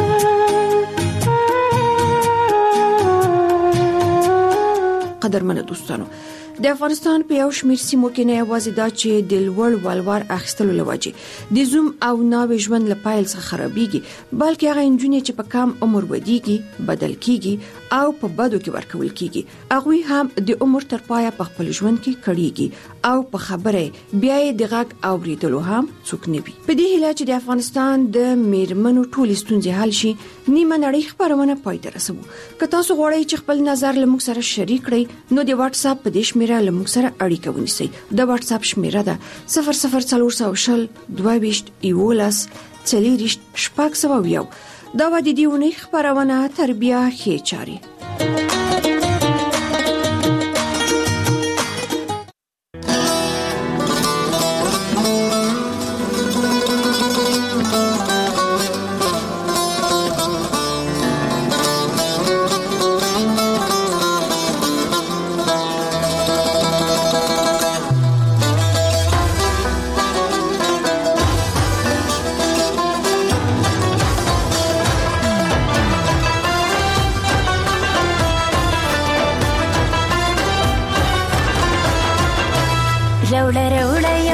قدرمن دوستانو، د افغانستان په یو شمېر سیمو کې نه یوازې دا چې د لوړ ولور اخیستلو لوجې د زوم او ناوې ژوند له پایل څخه خرابېږي، بلکې هغه نجونې چې په کم عمر ودیږي، بدل کیږي او په بدو کې ورکول کیږي، هغوی هم د عمر تر پایه په خپل ژوند کې کړيږي او په خبره بیا د غږ اوریدلو هم څوک نه وي. په دې هیله چې د افغانستان د میرمنو ټولې ستونزې حل شي، نیمه نړۍ خبرونه پای ته رسوو. که تاسو غواړئ چې خپل نظر له موږ سره شریک کړئ، نو د واتس اپ په دې شمیره له موږ سره اړیکه ونیسئ. د واتس اپ شمیره ده 00400 22 11 40 600. دا و د دې ونې خبرونه تربیه ښې چاري. روڑا روڑا